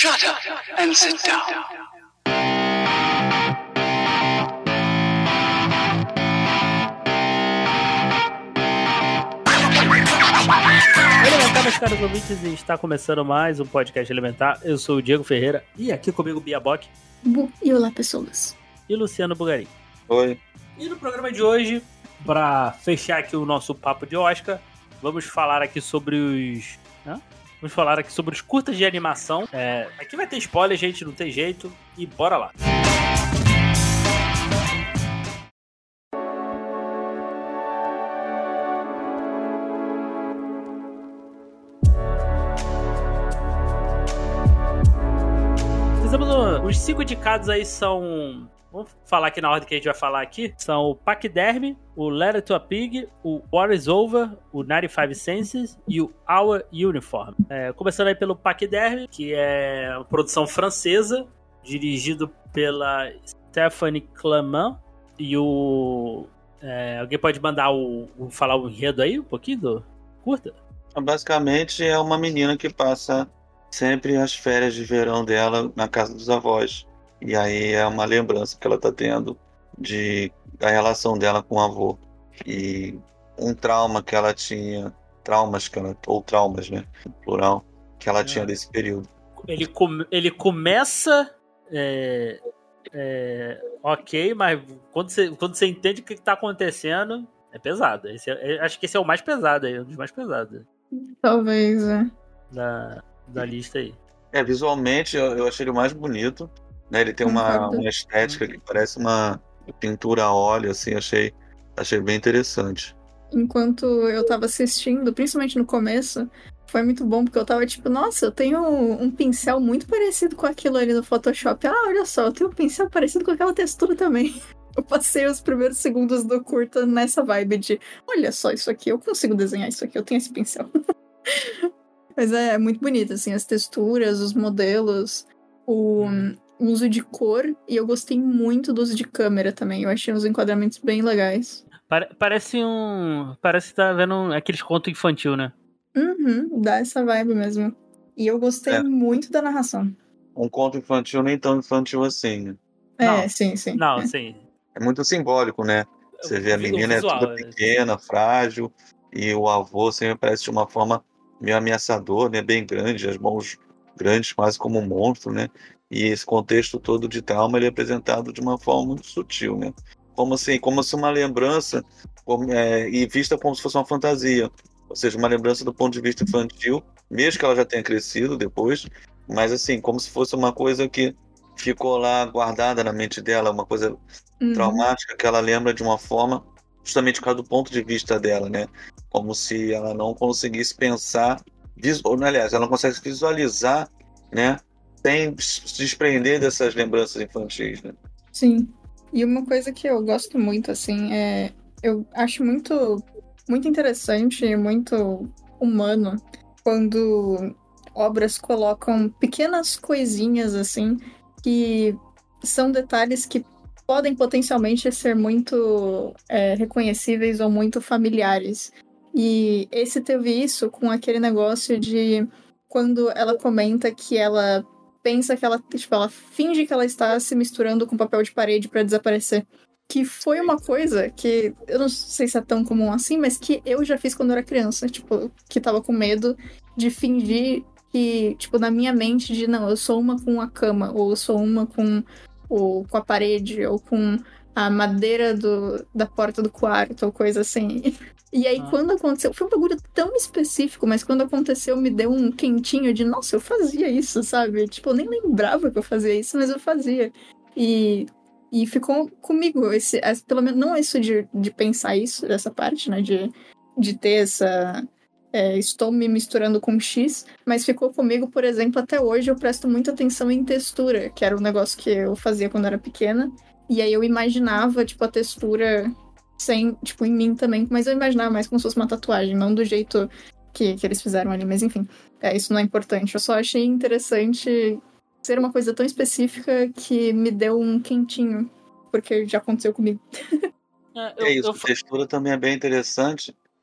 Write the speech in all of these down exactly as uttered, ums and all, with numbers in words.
Shut up and sit down. Elementar, meus caros ouvintes, e está começando mais um podcast Elementar. Eu sou o Diego Ferreira e aqui comigo Bia Bock. Bu e olá, pessoas. E Luciano Bugarim. Oi. E no programa de hoje, para fechar aqui o nosso papo de Oscar, vamos falar aqui sobre os... Hã? Vamos falar aqui sobre os curtas de animação. É, aqui vai ter spoiler, gente, não tem jeito. E bora lá. Fizemos um, os cinco indicados aí são... Vamos falar aqui na ordem que a gente vai falar aqui. São o Pachyderm, o Letter to a Pig, o War is Over, o noventa e cinco Senses e o Our Uniform. É, começando aí pelo Pachyderm, que é uma produção francesa, dirigido pela Stéphanie Clement. E o... É, alguém pode mandar o, o... falar o enredo aí, um pouquinho do curta? Basicamente é uma menina que passa sempre as férias de verão dela na casa dos avós. E aí é uma lembrança que ela tá tendo de, da relação dela com o avô. E um trauma que ela tinha, traumas que ela, ou traumas, né, plural, que ela é. tinha desse período. Ele, come, ele começa é, é, ok, mas quando você, quando você entende o que tá acontecendo, é pesado. Esse é, acho que esse é o mais pesado aí, um dos mais pesados. Talvez, é. Da, da lista aí. É, visualmente eu, eu achei ele o mais bonito. Né, ele tem uma, uma estética que parece uma pintura a óleo, assim, achei, achei bem interessante. Enquanto eu tava assistindo, principalmente no começo, foi muito bom, porque eu tava tipo, nossa, eu tenho um, um pincel muito parecido com aquilo ali no Photoshop. Ah, olha só, eu tenho um pincel parecido com aquela textura também. Eu passei os primeiros segundos do curta nessa vibe de, olha só isso aqui, eu consigo desenhar isso aqui, eu tenho esse pincel. Mas é, é muito bonito, assim, as texturas, os modelos, o... Hum. uso de cor, e eu gostei muito do uso de câmera também. Eu achei uns enquadramentos bem legais. Parece um... Parece que tá vendo um... aqueles contos infantil, né? Uhum, dá essa vibe mesmo. E eu gostei é. muito da narração. Um conto infantil nem tão infantil assim, né? É, não, sim, sim. Não, é. sim. É muito simbólico, né? Você vê a menina visual, é toda pequena, frágil, e o avô sempre parece de uma forma meio ameaçador, né? Bem grande, as mãos grandes, quase como um monstro, né? E esse contexto todo de trauma ele é apresentado de uma forma muito sutil, né? Como assim, como se uma lembrança como, é, e vista como se fosse uma fantasia, ou seja, uma lembrança do ponto de vista infantil, mesmo que ela já tenha crescido depois, mas assim, como se fosse uma coisa que ficou lá guardada na mente dela, uma coisa uhum. traumática que ela lembra de uma forma, justamente por causa do ponto de vista dela, né? Como se ela não conseguisse pensar, ou, aliás, ela não consegue visualizar, né? Sem se desprender dessas lembranças infantis, né? Sim. E uma coisa que eu gosto muito, assim, é... Eu acho muito, muito interessante e muito humano quando obras colocam pequenas coisinhas, assim, que são detalhes que podem potencialmente ser muito é, reconhecíveis ou muito familiares. E esse teve isso com aquele negócio de quando ela comenta que ela pensa que ela, tipo, ela finge que ela está se misturando com papel de parede para desaparecer. Que foi uma coisa que, eu não sei se é tão comum assim, mas que eu já fiz quando eu era criança, tipo, que tava com medo de fingir que, tipo, na minha mente de, não, eu sou uma com a cama, ou eu sou uma com, o, com a parede, ou com a madeira do, da porta do quarto, ou coisa assim. E aí, ah. quando aconteceu, foi um bagulho tão específico, mas quando aconteceu, me deu um quentinho de, nossa, eu fazia isso, sabe? Tipo, eu nem lembrava que eu fazia isso, mas eu fazia. E, e ficou comigo, esse, pelo menos, não isso de, de pensar isso, dessa parte, né, de, de ter essa... É, estou me misturando com X, mas ficou comigo, por exemplo, até hoje eu presto muita atenção em textura, que era um negócio que eu fazia quando era pequena, e aí eu imaginava, tipo, a textura... sem, tipo, em mim também, mas eu imaginava mais como se fosse uma tatuagem, não do jeito que, que eles fizeram ali, mas enfim, é, isso não é importante. Eu só achei interessante ser uma coisa tão específica que me deu um quentinho, porque já aconteceu comigo. É, eu, é isso, eu... a textura também é bem interessante,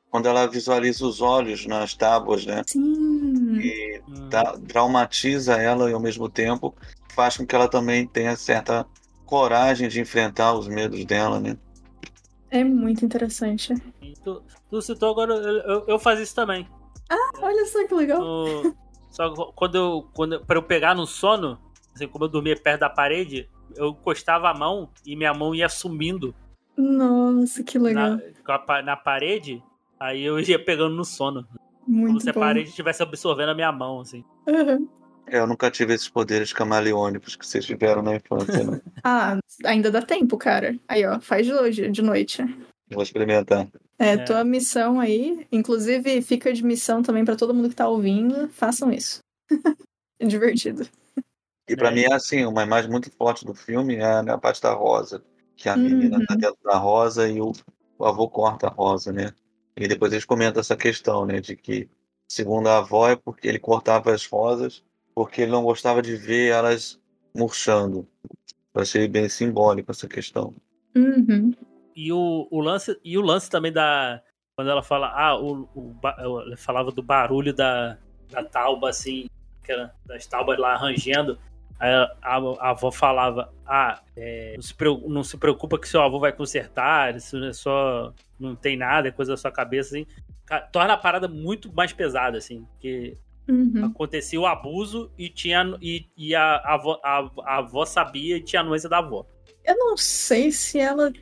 quando ela visualiza os olhos nas tábuas, né? Sim. E dá, traumatiza ela e ao mesmo tempo faz com que ela também tenha certa coragem de enfrentar os medos dela, né? É muito interessante. E tu, tu citou agora, eu, eu, eu fazia isso também. Ah, olha só que legal. No, só que quando eu, quando, pra eu pegar no sono, assim, como eu dormia perto da parede, eu encostava a mão e minha mão ia sumindo Nossa, que legal. na, na parede, aí eu ia pegando no sono. Muito como se a bom. parede estivesse absorvendo a minha mão, assim. Uhum. Eu nunca tive esses poderes camaleônicos que vocês tiveram na infância, né? Ah, ainda dá tempo, cara. Aí, ó, faz de hoje, de noite. Vou experimentar. É, É. tua missão aí, inclusive fica de missão também pra todo mundo que tá ouvindo, façam isso. É divertido. E pra É. mim é assim, uma imagem muito forte do filme é a parte da rosa, que a Uhum. menina tá dentro da rosa e o, o avô corta a rosa, né? E depois eles comentam essa questão, né, de que, segundo a avó, é porque ele cortava as rosas porque ele não gostava de ver elas murchando. Eu achei bem simbólico essa questão. Uhum. E o, o lance e o lance também da quando ela fala, ah, o, o ela falava do barulho da, da tauba assim, que era, das taubas lá rangendo. Aí a, a, a avó falava, ah, é, não, se preocupa, não se preocupa que seu avô vai consertar, isso é só não tem nada, é coisa da sua cabeça assim. Torna a parada muito mais pesada assim, porque Uhum. acontecia o abuso e tinha e, e a, a, avó, a, a avó sabia e tinha a anuência da avó. Eu não sei se ela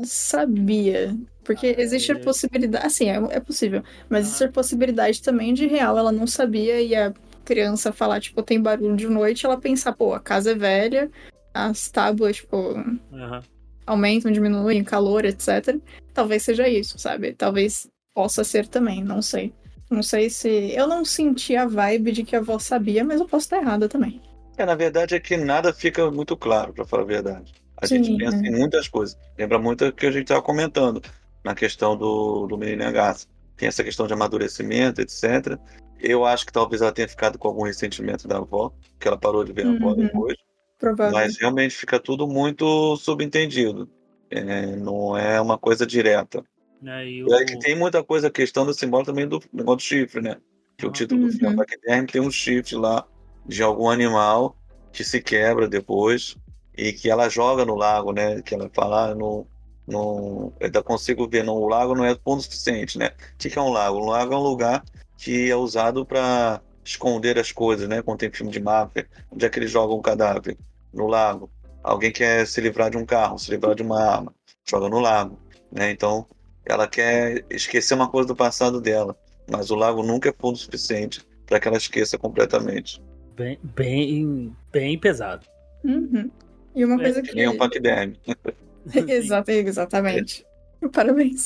sabia, porque Ah, existe é. a possibilidade, assim, é, é possível, mas Ah. existe a possibilidade também de real, ela não sabia e a criança falar, tipo, tem barulho de noite, ela pensar, pô, a casa é velha, as tábuas, tipo, Uhum. aumentam, diminuem, o calor, etcétera. Talvez seja isso, sabe? Talvez possa ser também, não sei. Não sei se... Eu não senti a vibe de que a avó sabia, mas eu posso estar errada também. É, na verdade é que nada fica muito claro, para falar a verdade. A Sim, gente pensa é. em muitas coisas. Lembra muito o que a gente estava comentando na questão do, do menino Agatha. Tem essa questão de amadurecimento, etcétera. Eu acho que talvez ela tenha ficado com algum ressentimento da avó, que ela parou de ver a avó Uhum. depois. Provável. Mas realmente fica tudo muito subentendido. É, não é uma coisa direta. Né, e E aí que o... tem muita coisa, a questão do simbólico também do negócio do chifre, né? Que o Uhum. título do filme, Uhum. Paquiderme, tem um chifre lá de algum animal que se quebra depois e que ela joga no lago, né? Que ela fala, ah, no, no, eu ainda consigo ver, no, o lago não é fundo suficiente, né? O que que é um lago? Um lago é um lugar que é usado para esconder as coisas, né? Quando tem filme de máfia, onde é que eles jogam um cadáver? No lago. Alguém quer se livrar de um carro, se livrar de uma arma, joga no lago, né? Então, ela quer esquecer uma coisa do passado dela, mas o lago nunca é fundo suficiente para que ela esqueça completamente. bem, bem, bem pesado. Uhum. E uma É, coisa Que que... nem um paquiderme. Exato, exatamente. Parabéns.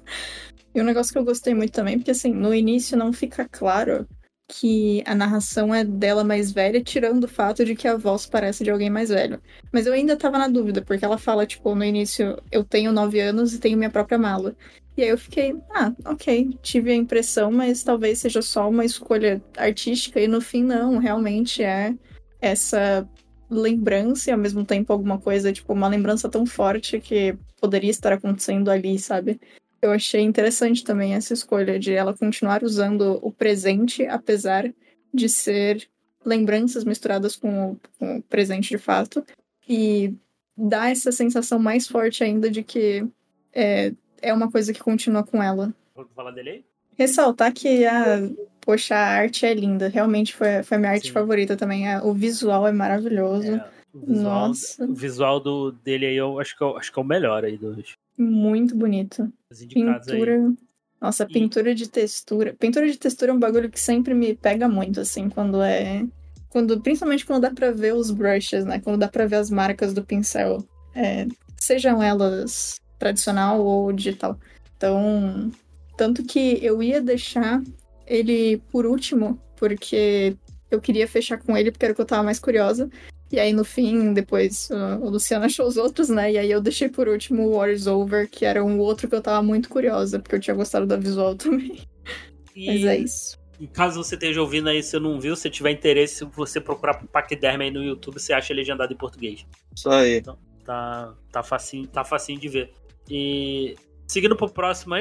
E um negócio que eu gostei muito também, porque assim, no início não fica claro que a narração é dela mais velha, tirando o fato de que a voz parece de alguém mais velho. Mas eu ainda tava na dúvida, porque ela fala, tipo, no início, eu tenho nove anos e tenho minha própria mala. E aí eu fiquei, ah, ok, tive a impressão, mas talvez seja só uma escolha artística, e no fim não, realmente é essa lembrança e ao mesmo tempo alguma coisa, tipo, uma lembrança tão forte que poderia estar acontecendo ali, sabe? Eu achei interessante também essa escolha de ela continuar usando o presente, apesar de ser lembranças misturadas com o, com o presente de fato, e dá essa sensação mais forte ainda de que é, é uma coisa que continua com ela. Vou falar dele aí? Ressaltar que a, poxa, a arte é linda, realmente foi, foi a minha arte Sim. favorita também. É, o visual é maravilhoso. É, o visual, Nossa. o visual do, dele aí eu acho que, eu, acho que é o melhor aí dos, Muito bonito. dos indicados Pintura. aí. Nossa, E- pintura de textura. Pintura de textura é um bagulho que sempre me pega muito, assim, quando é. Quando, principalmente quando dá pra ver os brushes, né? Quando dá pra ver as marcas do pincel. É, sejam elas tradicional ou digital. Então. Tanto que eu ia deixar ele por último, porque eu queria fechar com ele, porque era o que eu tava mais curiosa. E aí, no fim, depois uh, o Luciano achou os outros, né? E aí eu deixei por último o War is Over, que era um outro que eu tava muito curiosa, porque eu tinha gostado da visual também. E, Mas é isso. e caso você esteja ouvindo aí, se não viu, se tiver interesse, se você procurar por Paquiderme aí no YouTube, você acha legendado em português. Isso aí. Tá, tá, facinho, tá facinho de ver. E seguindo pro próximo aí,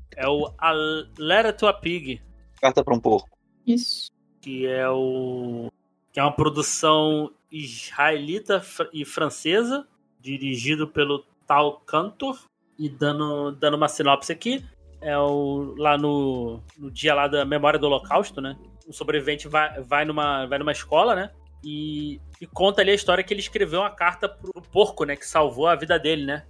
É o A Letter to a Pig. Carta para um Porco. Isso. Que é o... Que é uma produção israelita e francesa, dirigido pelo Tal Cantor. E dando, dando uma sinopse aqui, é o, lá no, no dia lá da memória do Holocausto, né? O sobrevivente vai, vai, numa, vai numa escola, né? E, e conta ali a história que ele escreveu uma carta pro porco, né? Que salvou a vida dele, né?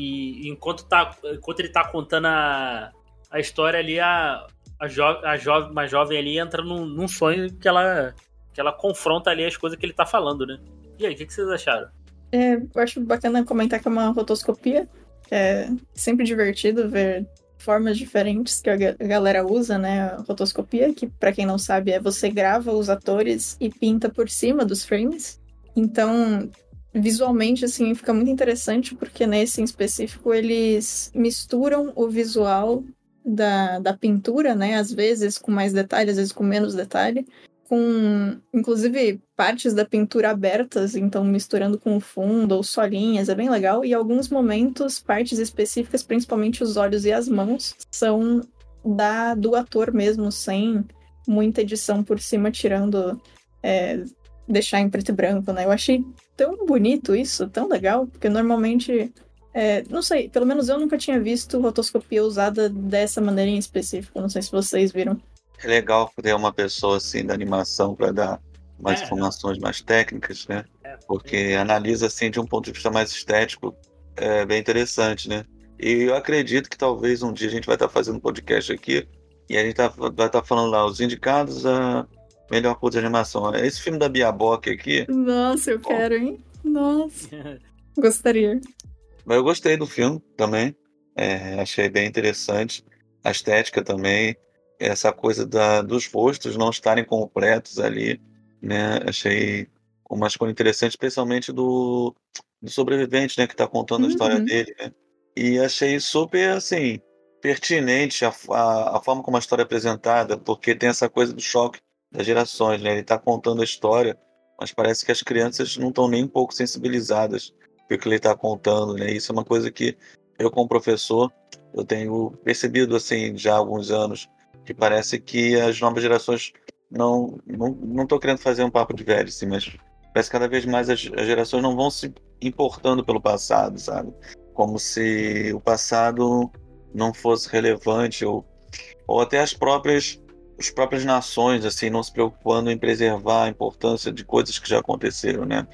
E enquanto, tá, enquanto ele tá contando a, a história ali, a, a, jo, a jovem, uma jovem ali entra num, num sonho que ela, que ela confronta ali as coisas que ele tá falando, né? E aí, o que, que vocês acharam? É, eu acho bacana comentar que é uma rotoscopia. É sempre divertido ver formas diferentes que a galera usa, né? A rotoscopia, que pra quem não sabe é você grava os atores e pinta por cima dos frames. Então, visualmente, assim, fica muito interessante, porque nesse em específico eles misturam o visual da, da pintura, né? Às vezes com mais detalhe, às vezes com menos detalhe, com, inclusive, partes da pintura abertas, então misturando com o fundo ou só linhas, é bem legal. E alguns momentos, partes específicas, principalmente os olhos e as mãos, são da, do ator mesmo, sem muita edição por cima, tirando, é, deixar em preto e branco, né? Eu achei tão bonito isso, tão legal, porque normalmente, é, não sei, pelo menos eu nunca tinha visto rotoscopia usada dessa maneira em específico, não sei se vocês viram. É legal ter uma pessoa assim da animação para dar mais É, informações mais técnicas, né? É, Porque analisa assim de um ponto de vista mais estético, é bem interessante, né? E eu acredito que talvez um dia a gente vai estar fazendo um podcast aqui e a gente tá, vai estar falando lá os indicados a melhor curta de animação. Esse filme da Bia Bock aqui, Nossa, eu bom, quero, hein? Nossa, gostaria. mas eu gostei do filme também, é, achei bem interessante a estética também, essa coisa da, dos rostos não estarem completos ali, né? Achei uma escolha interessante, especialmente do, do sobrevivente, né? Que está contando a história Uhum. dele, né? E achei super, assim, pertinente a, a, a forma como a história é apresentada, porque tem essa coisa do choque das gerações, né? Ele está contando a história, mas parece que as crianças não estão nem um pouco sensibilizadas pelo que ele está contando, né? Isso é uma coisa que eu, como professor, eu tenho percebido, assim, já há alguns anos, que parece que as novas gerações não não não estou querendo fazer um papo de velho, assim, mas parece que cada vez mais as, as gerações não vão se importando pelo passado, sabe? Como se o passado não fosse relevante ou, ou até as próprias as próprias nações assim não se preocupando em preservar a importância de coisas que já aconteceram, né?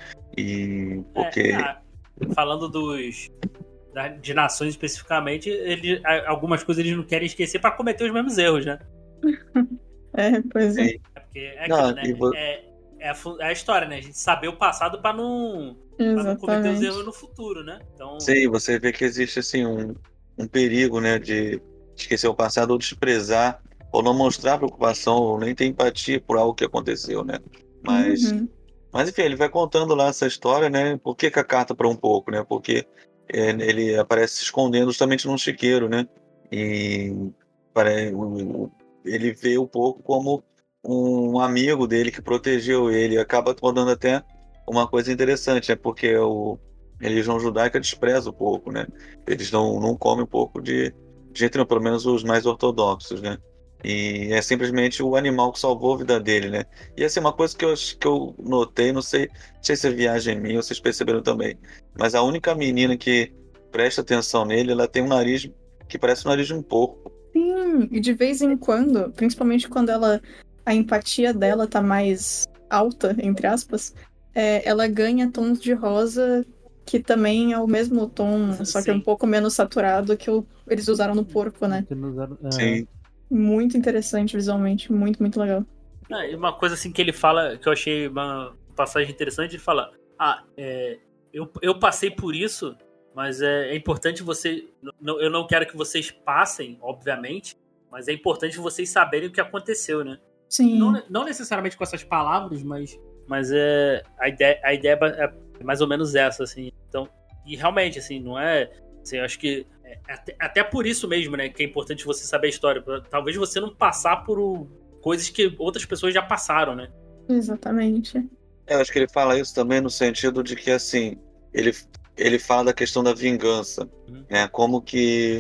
E porque É, ah, falando dos da- de nações especificamente, ele, a- algumas coisas eles não querem esquecer para cometer os mesmos erros, né? É, pois é. Sim. É porque é Não, aquilo, né? e vo- É, é, a, fu- é a história, né? A gente saber o passado para não, pra não cometer os Exatamente. erros no futuro, né? Então, sim, você vê que existe assim um, um perigo, né, de esquecer o passado ou desprezar ou não mostrar preocupação ou nem ter empatia por algo que aconteceu, né? Mas, Uhum. mas enfim, ele vai contando lá essa história, né? Por que, que a carta para um pouco, né? Porque é, ele aparece se escondendo justamente num chiqueiro, né? E pare- o- o- ele vê o pouco como um amigo dele que protegeu ele. Acaba contando até uma coisa interessante, né? Porque o a religião judaica despreza o porco, né? Eles não, não comem porco de, de jeito nenhum, pelo menos os mais ortodoxos, né? E é simplesmente o animal que salvou a vida dele, né? E assim, uma coisa que eu, que eu notei, não sei, não sei se é viagem minha, vocês perceberam também, mas a única menina que presta atenção nele, ela tem um nariz que parece o nariz de um porco. Sim, e de vez em quando, principalmente quando ela, a empatia dela tá mais alta, entre aspas, é, ela ganha tons de rosa que também é o mesmo tom, só que é um sim. pouco menos saturado que o- eles usaram no porco, né? Que nos anos- é. Sim, Muito interessante visualmente, muito, muito legal. Ah, e uma coisa assim que ele fala, que eu achei uma passagem interessante, ele fala: Ah, é, eu, eu passei por isso, mas é, é importante você. Não, eu não quero que vocês passem, obviamente, mas é importante vocês saberem o que aconteceu, né? Sim. Não, não necessariamente com essas palavras, mas, mas é, a, ideia, a ideia é mais ou menos essa, assim. Então, e realmente, assim, não é. Assim, eu acho que. É, até, até por isso mesmo, né? Que é importante você saber a história. Pra, talvez você não passar por o, coisas que outras pessoas já passaram, né? Exatamente. eu acho que ele fala isso também no sentido de que, assim, ele, ele fala da questão da vingança, Uhum. né? Como que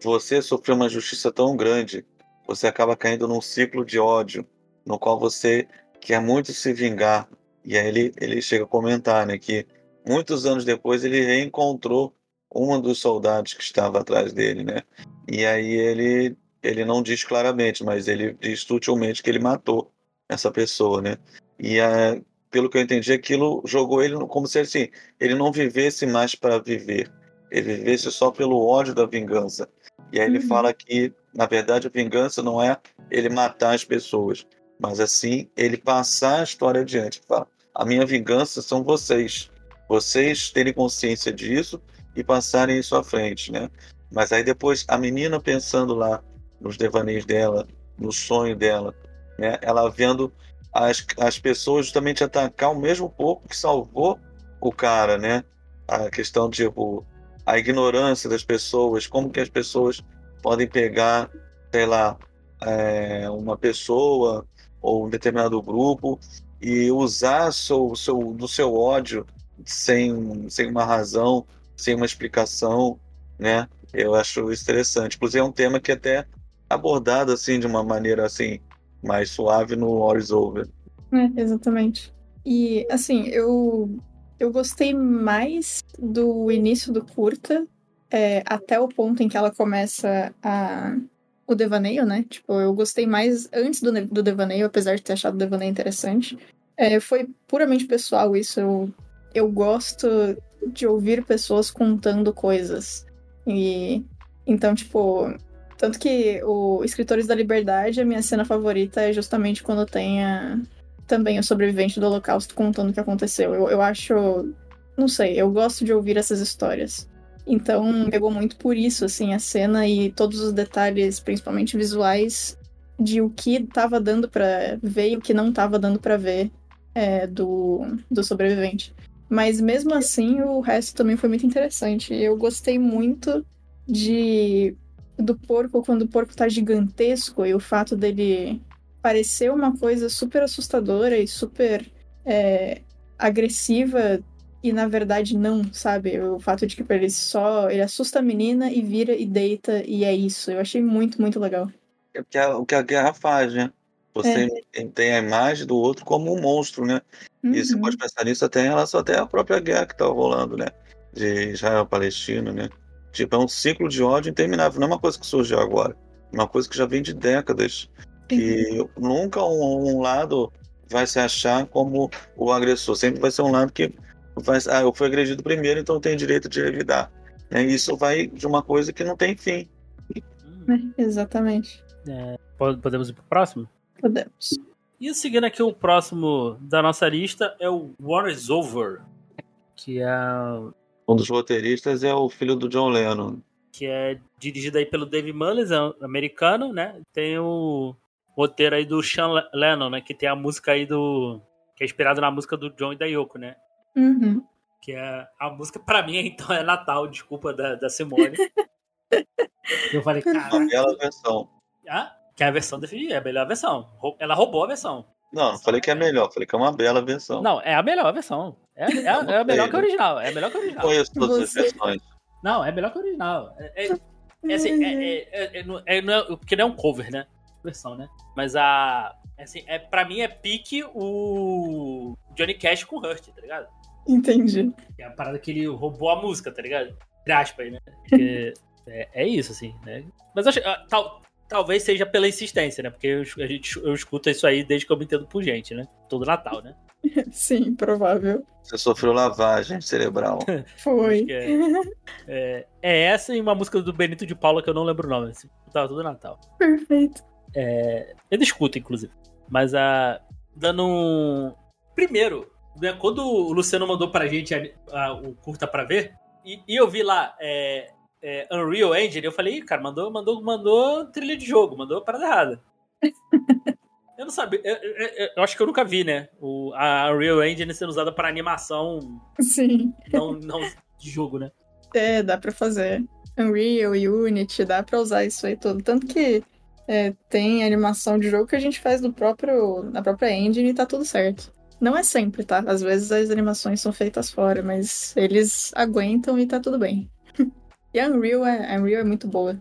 você sofreu uma injustiça tão grande, você acaba caindo num ciclo de ódio, no qual você quer muito se vingar. E aí ele, ele chega a comentar, né, que muitos anos depois ele reencontrou um dos soldados que estava atrás dele, né? E aí ele, ele não diz claramente, mas ele diz sutilmente que ele matou essa pessoa, né? E é, pelo que eu entendi, aquilo jogou ele como se assim, ele não vivesse mais para viver, ele vivesse só pelo ódio da vingança. E aí ele Uhum. fala que, na verdade, a vingança não é ele matar as pessoas, mas assim, ele passar a história adiante. Ele fala, a minha vingança são vocês. Vocês terem consciência disso e passarem isso à frente, né? Mas aí depois, a menina pensando lá nos devaneios dela, no sonho dela, né? Ela vendo as, as pessoas justamente atacar o mesmo pouco que salvou o cara, né? A questão, tipo, a ignorância das pessoas, como que as pessoas podem pegar, sei lá, é, uma pessoa ou um determinado grupo e usar seu, seu, do seu ódio sem, sem uma razão, sem uma explicação, né? Eu acho isso interessante. Inclusive é um tema que é até abordado assim de uma maneira assim mais suave no War is Over. É, exatamente. E, assim, eu, eu gostei mais do início do curta, é, até o ponto em que ela começa a, o devaneio, né? Tipo, eu gostei mais antes do, do devaneio, apesar de ter achado o devaneio interessante. É, foi puramente pessoal isso. Eu, eu gosto de ouvir pessoas contando coisas. E, então, tipo... Tanto que o Escritores da Liberdade, a minha cena favorita é justamente quando tem a... também o sobrevivente do Holocausto contando o que aconteceu. Eu, eu acho... Não sei, eu gosto de ouvir essas histórias. Então, pegou muito por isso, assim, a cena e todos os detalhes, principalmente visuais, de o que tava dando pra ver e o que não tava dando pra ver é, do, do sobrevivente. Mas, mesmo assim, o resto também foi muito interessante. Eu gostei muito de... do porco, quando o porco tá gigantesco, e o fato dele parecer uma coisa super assustadora e super é, agressiva, e na verdade não, sabe? O fato de que ele só ele assusta a menina e vira e deita, e é isso. Eu achei muito, muito legal. É o que a, o que a guerra faz, né? Você tem a imagem do outro como um monstro, né? E você Uhum. pode pensar nisso até em relação até à própria guerra que tá rolando, né? De Israel-Palestina, né? Tipo, é um ciclo de ódio interminável. Não é uma coisa que surgiu agora. É uma coisa que já vem de décadas. Que uhum. nunca um, um lado vai se achar como o agressor. Sempre vai ser um lado que vai... Ah, eu fui agredido primeiro, então eu tenho direito de revidar. Né? E isso vai de uma coisa que não tem fim. É, exatamente. É, podemos ir pro próximo? Podemos. E seguindo aqui o próximo da nossa lista é o War is Over, que é... Um dos roteiristas é o filho do John Lennon. Que é dirigido aí pelo Dave Mullins, é um americano, né? Tem o roteiro aí do Sean Lennon, né? Que tem a música aí do... Que é inspirado na música do John e da Yoko, né? Uhum. Que é... A música, pra mim, então, é Natal, desculpa, da, da Simone. Eu falei, cara... Uma bela versão. Ah, que é a versão definitiva, é a melhor versão. Ela roubou a versão. Não, não falei que é melhor, falei que é uma bela versão. Não, é a melhor versão. É, é, a, é a melhor que a original. É a melhor que a original. Conheço todas Você... as versões. Não, é melhor que a original. É, é, é assim, é, é, é, é, é, não é, porque não é um cover, né? Versão, né? Mas a. Assim, é, pra mim é pique o Johnny Cash com Hurt, tá ligado? Entendi. É a parada que ele roubou a música, tá ligado? Entre aspas, né? Porque é, é isso, assim, né? Mas eu acho, tal, talvez seja pela insistência, né? Porque eu, a gente, eu escuto isso aí desde que eu me entendo por gente, né? Todo Natal, né? Sim, provável. Você sofreu lavagem cerebral. Foi. É, é, é essa e uma música do Benito de Paula que eu não lembro o nome. Assim, tava tudo Natal. Perfeito. É, eu escuto, inclusive. Mas a. Dando um. Primeiro, né, quando o Luciano mandou pra gente a, a, o curta pra ver, e, e eu vi lá é, é, Unreal Engine, eu falei, cara, mandou, mandou, mandou trilha de jogo, mandou parada errada. Eu não sabia, eu, eu, eu acho que eu nunca vi, né? O, a Unreal Engine sendo usada para animação. Sim. Não, não de jogo, né? É, dá pra fazer. Unreal, Unity, dá pra usar isso aí tudo. Tanto que é, tem animação de jogo que a gente faz no próprio, na própria engine e tá tudo certo. Não é sempre, tá? Às vezes as animações são feitas fora, mas eles aguentam e tá tudo bem. E a Unreal é, a Unreal é muito boa.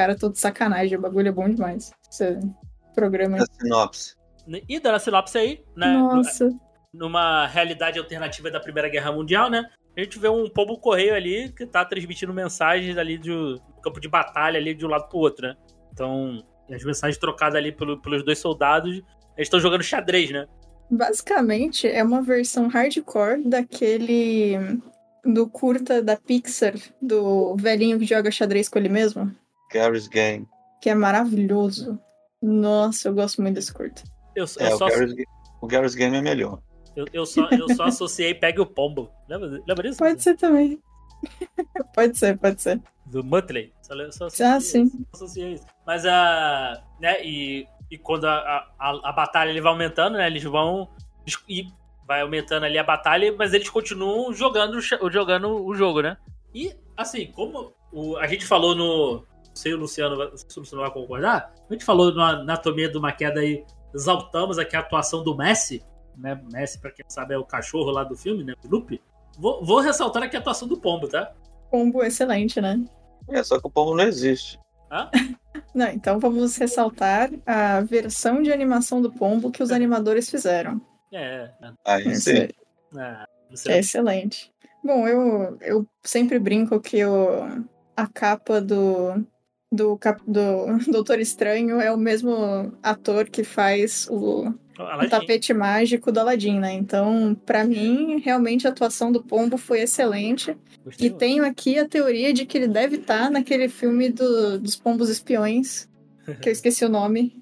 cara todo sacanagem, o bagulho é bom demais. Esse programa aí. A sinopse. E dando a sinopse aí, né? Nossa. Numa realidade alternativa da Primeira Guerra Mundial, né? A gente vê um pombo correio ali que tá transmitindo mensagens ali do campo de batalha ali de um lado pro outro, né? Então, as mensagens trocadas ali pelo, pelos dois soldados, eles estão jogando xadrez, né? Basicamente, é uma versão hardcore daquele... do curta da Pixar, do velhinho que joga xadrez com ele mesmo. Gary's Game. Que é maravilhoso. Nossa, eu gosto muito desse curta. Eu, eu É, só, o, Gary's, o Gary's Game é melhor. eu, eu, só, eu só associei Pegue o Pombo. Lembra, lembra disso? Pode ser também. Pode ser, pode ser. Do Muttley. Só, só associei, Ah, sim. Só associei isso. Mas a... né, e, e quando a, a, a batalha ele vai aumentando, né? Eles vão... E vai aumentando ali a batalha, mas eles continuam jogando, jogando o jogo, né? E, assim, como o, a gente falou no... Não sei, o Luciano, vai, se o Luciano vai concordar. A gente falou na Anatomia de uma Queda aí, exaltamos aqui a atuação do Messi, né? Messi, pra quem sabe, é o cachorro lá do filme, né? O Lupe. Vou, vou ressaltar aqui a atuação do Pombo, tá? Pombo excelente, né? É, só que o pombo não existe. Hã? Não, então vamos ressaltar a versão de animação do Pombo que os animadores fizeram. É. Aí Esse sim. é, é excelente. Bom, eu, eu sempre brinco que o, a capa do, do, do Doutor Estranho é o mesmo ator que faz o, o tapete mágico do Aladdin, né? Então, pra mim, realmente a atuação do Pombo foi excelente. Gostei, E tenho aqui a teoria de que ele deve estar naquele filme do, dos Pombos Espiões, que eu esqueci o nome.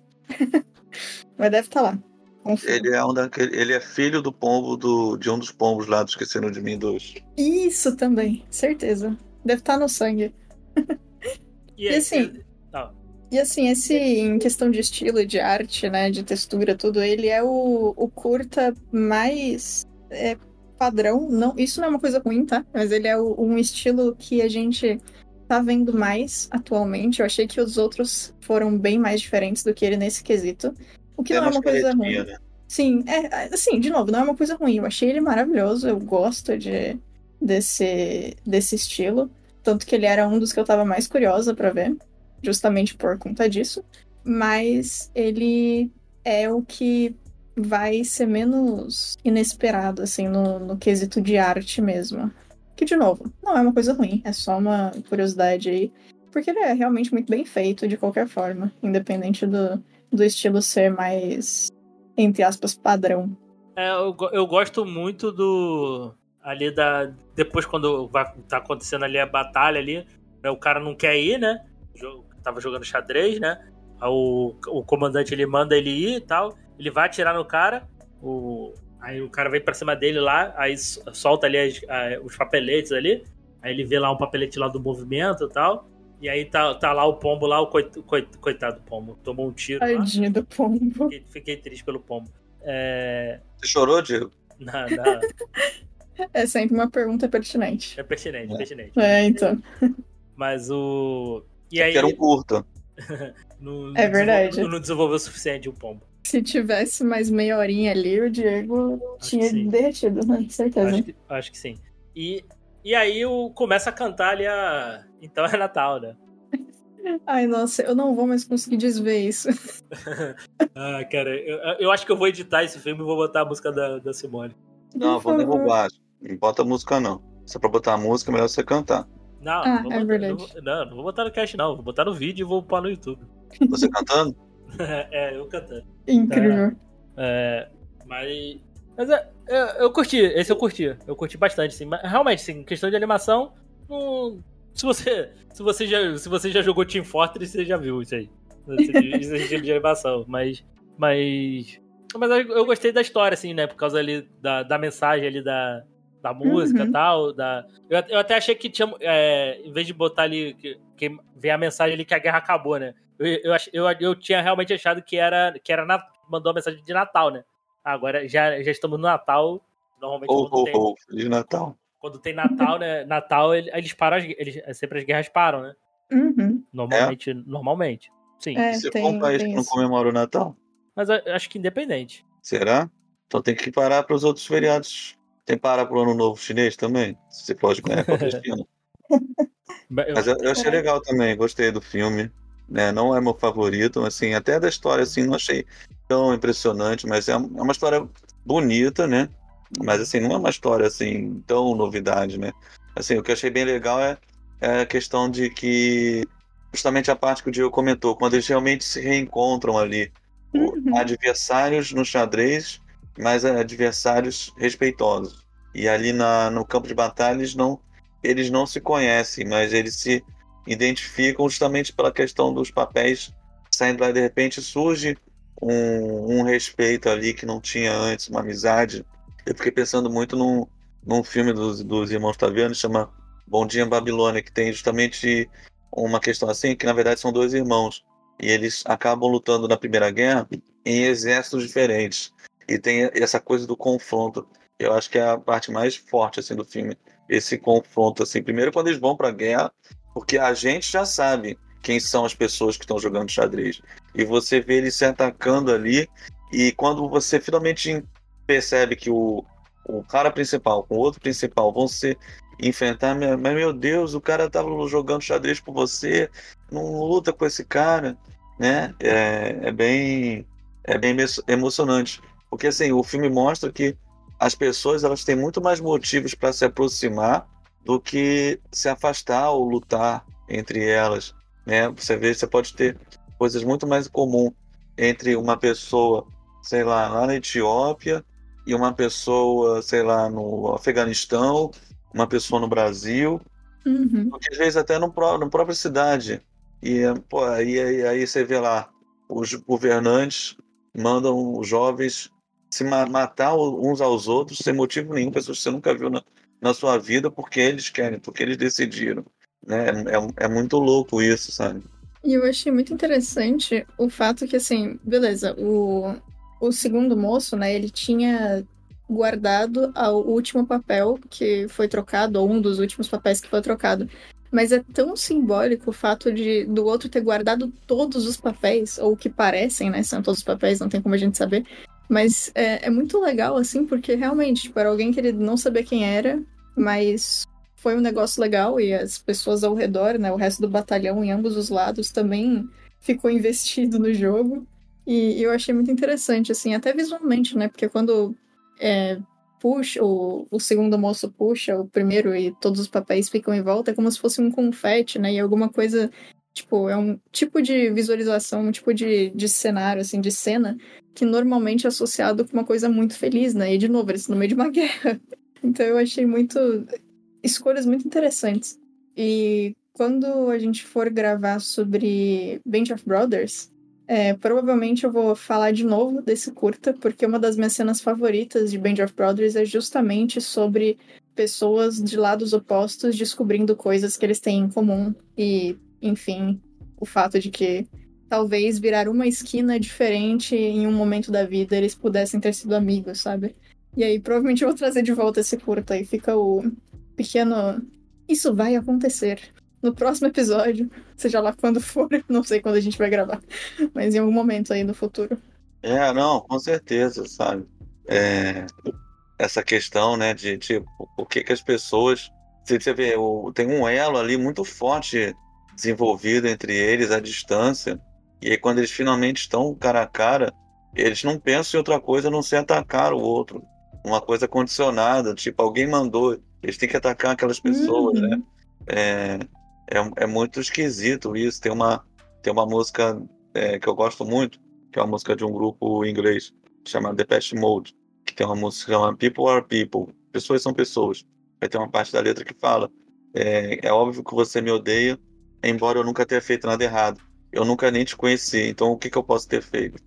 Mas deve estar lá. Confio. Ele é, um daquele, ele é filho do pombo, do, de um dos pombos lá do Esqueceram de Mim dois. Isso também, certeza. Deve estar no sangue. E, E assim, Não. e assim, esse em questão de estilo, de arte, né, de textura, tudo, ele é o, o curta mais é, padrão. Não, isso não é uma coisa ruim, tá? Mas ele é o, um estilo que a gente tá vendo mais atualmente. Eu achei que os outros foram bem mais diferentes do que ele nesse quesito. O que É não é uma coisa ruim. caretinha, né? Sim, é, assim, de novo, não é uma coisa ruim. Eu achei ele maravilhoso, eu gosto de, desse, desse estilo. Tanto que ele era um dos que eu tava mais curiosa pra ver, justamente por conta disso. Mas ele é o que vai ser menos inesperado, assim, no, no quesito de arte mesmo. Que, de novo, não é uma coisa ruim, é só uma curiosidade aí. Porque ele é realmente muito bem feito, de qualquer forma, independente do, do estilo ser mais, entre aspas, padrão. É, eu, eu gosto muito do... Ali da... Depois, quando vai, tá acontecendo ali a batalha ali, né, o cara não quer ir, né? Tava jogando xadrez, né? O, o comandante, ele manda ele ir e tal. Ele vai atirar no cara. O, aí o cara vem pra cima dele lá. Aí solta ali as, a, os papeletes ali. Aí ele vê lá um papelete lá do movimento e tal. E aí tá, tá lá o pombo lá, o coit, coit, coitado do pombo. Tomou um tiro. Tadinho lá. do pombo. Fiquei, fiquei triste pelo pombo. É... Você chorou, Diego? Não, não. É sempre uma pergunta pertinente. É pertinente, é. pertinente. É, então. Mas o... E É aí... que era um curta. no, é verdade. Desenvolveu, não desenvolveu o suficiente o pombo. Se tivesse mais meia horinha ali, o Diego Acho tinha derretido, né? Certeza. Acho que, acho que sim. E, e aí o, começa a cantar ali a... Então é Natal, né? Ai, nossa, eu não vou mais conseguir desver isso. Ah, cara, eu, eu acho que eu vou editar esse filme e vou botar a música da, da Simone. Não, vou derrubar. Não bota música, não. Se é pra botar música, é melhor você cantar. Não, ah, não, vou é botar, verdade. não, vou, não, não vou botar no cast, não. Vou botar no vídeo e vou pôr no YouTube. Você cantando? É, eu cantando. Incrível. É, mas... Mas é, eu, eu curti, esse eu curti. Eu curti bastante, sim. Mas realmente, sim, questão de animação, não... Se você, se, você já, se você já jogou Team Fortress, você já viu isso aí. Esse estilo de animação. Mas... Mas... Mas eu gostei da história, assim, né? Por causa ali da, da mensagem ali da, da música e Uhum. tal. Da... Eu, eu até achei que tinha... É, em vez de botar ali... Que, que vem a mensagem ali que a guerra acabou, né? Eu, eu, eu, eu tinha realmente achado que era... Que era na, mandou a mensagem de Natal, né? Agora já, já estamos no Natal. Normalmente Ou, quando ou, tem... ou, Feliz Natal. Quando tem Natal, né? Natal, eles param, as, eles, sempre as guerras param, né? Uhum. Normalmente, é? normalmente. Sim. É, E se tem, for um país tem que não isso. comemora o Natal? Mas eu acho que independente. Será? Então tem que parar para os outros feriados. Tem que parar para o Ano Novo Chinês também? Se pode ganhar contra a China. Mas eu, eu achei legal também, gostei do filme. né? Não é meu favorito, assim, até da história, assim, não achei tão impressionante, mas é é uma história bonita, né? Mas, assim, não é uma história, assim, tão novidade, né? Assim, o que eu achei bem legal é, é a questão de que, justamente a parte que o Diego comentou, quando eles realmente se reencontram ali, o- Uhum. adversários no xadrez, mas adversários respeitosos. E ali na, no campo de batalha, eles não, eles não se conhecem, mas eles se identificam justamente pela questão dos papéis saindo lá, de repente surge um, um respeito ali que não tinha antes, uma amizade. Eu fiquei pensando muito num, num filme dos, dos irmãos Taviani, chama Bom Dia em Babilônia, que tem justamente uma questão assim, que na verdade são dois irmãos, e eles acabam lutando na Primeira Guerra em exércitos diferentes. E tem essa coisa do confronto. Eu acho que é a parte mais forte assim do filme, esse confronto assim. Primeiro quando eles vão para a guerra, porque a gente já sabe quem são as pessoas que estão jogando xadrez. E você vê eles se atacando ali, e quando você finalmente percebe que o, o cara principal com o outro principal vão se enfrentar, mas meu Deus, o cara estava jogando xadrez com você, não luta com esse cara, né? É, é bem, é bem emocionante, porque assim, o filme mostra que as pessoas elas têm muito mais motivos para se aproximar do que se afastar ou lutar entre elas, né? Você vê, você pode ter coisas muito mais comuns entre uma pessoa, sei lá, lá na Etiópia e uma pessoa, sei lá, no Afeganistão, uma pessoa no Brasil, Uhum. ou que às vezes até no, pró- na própria cidade. E pô, aí, aí, aí você vê lá, os governantes mandam os jovens se ma- matar uns aos outros sem motivo nenhum, pessoas que você nunca viu na, na sua vida, porque eles querem, porque eles decidiram. Né? É, é, é muito louco isso, sabe? E eu achei muito interessante o fato que, assim, beleza, o, o segundo moço, né, ele tinha guardado a- o último papel que foi trocado, ou um dos últimos papéis que foi trocado. Mas é tão simbólico o fato de do outro ter guardado todos os papéis, ou o que parecem, né, são todos os papéis, não tem como a gente saber. Mas é, é muito legal, assim, porque realmente, tipo, era alguém que ele não sabia quem era, mas foi um negócio legal e as pessoas ao redor, né, o resto do batalhão em ambos os lados também ficou investido no jogo. E eu achei muito interessante, assim, até visualmente, né, porque quando é, puxa, o, o segundo moço puxa o primeiro e todos os papéis ficam em volta, é como se fosse um confete, né, e alguma coisa, tipo, é um tipo de visualização, um tipo de, de cenário, assim, de cena, que normalmente é associado com uma coisa muito feliz, né, e de novo, eles estão no meio de uma guerra. Então eu achei muito escolhas muito interessantes. E quando a gente for gravar sobre Band of Brothers, é, provavelmente eu vou falar de novo desse curta, porque uma das minhas cenas favoritas de Band of Brothers é justamente sobre pessoas de lados opostos descobrindo coisas que eles têm em comum. E, enfim, o fato de que talvez virar uma esquina diferente em um momento da vida eles pudessem ter sido amigos, sabe? E aí, provavelmente eu vou trazer de volta esse curta e fica o pequeno. Isso vai acontecer no próximo episódio, seja lá quando for, não sei quando a gente vai gravar, mas em algum momento aí no futuro. É, não, com certeza, sabe? É, essa questão, né, de tipo, por que que as pessoas. Você você vê, o- tem um elo ali muito forte desenvolvido entre eles, à distância, e aí quando eles finalmente estão cara a cara, eles não pensam em outra coisa a não ser atacar o outro. Uma coisa condicionada, tipo, alguém mandou, eles têm que atacar aquelas pessoas, né? Uhum. É, é, é muito esquisito isso. Tem uma, tem uma música é, que eu gosto muito, que é uma música de um grupo inglês chamado Depeche Mode, que tem uma música chamada People Are People. Pessoas são pessoas. Aí tem uma parte da letra que fala: é, é óbvio que você me odeia, embora eu nunca tenha feito nada errado. Eu nunca nem te conheci, então o que, que eu posso ter feito?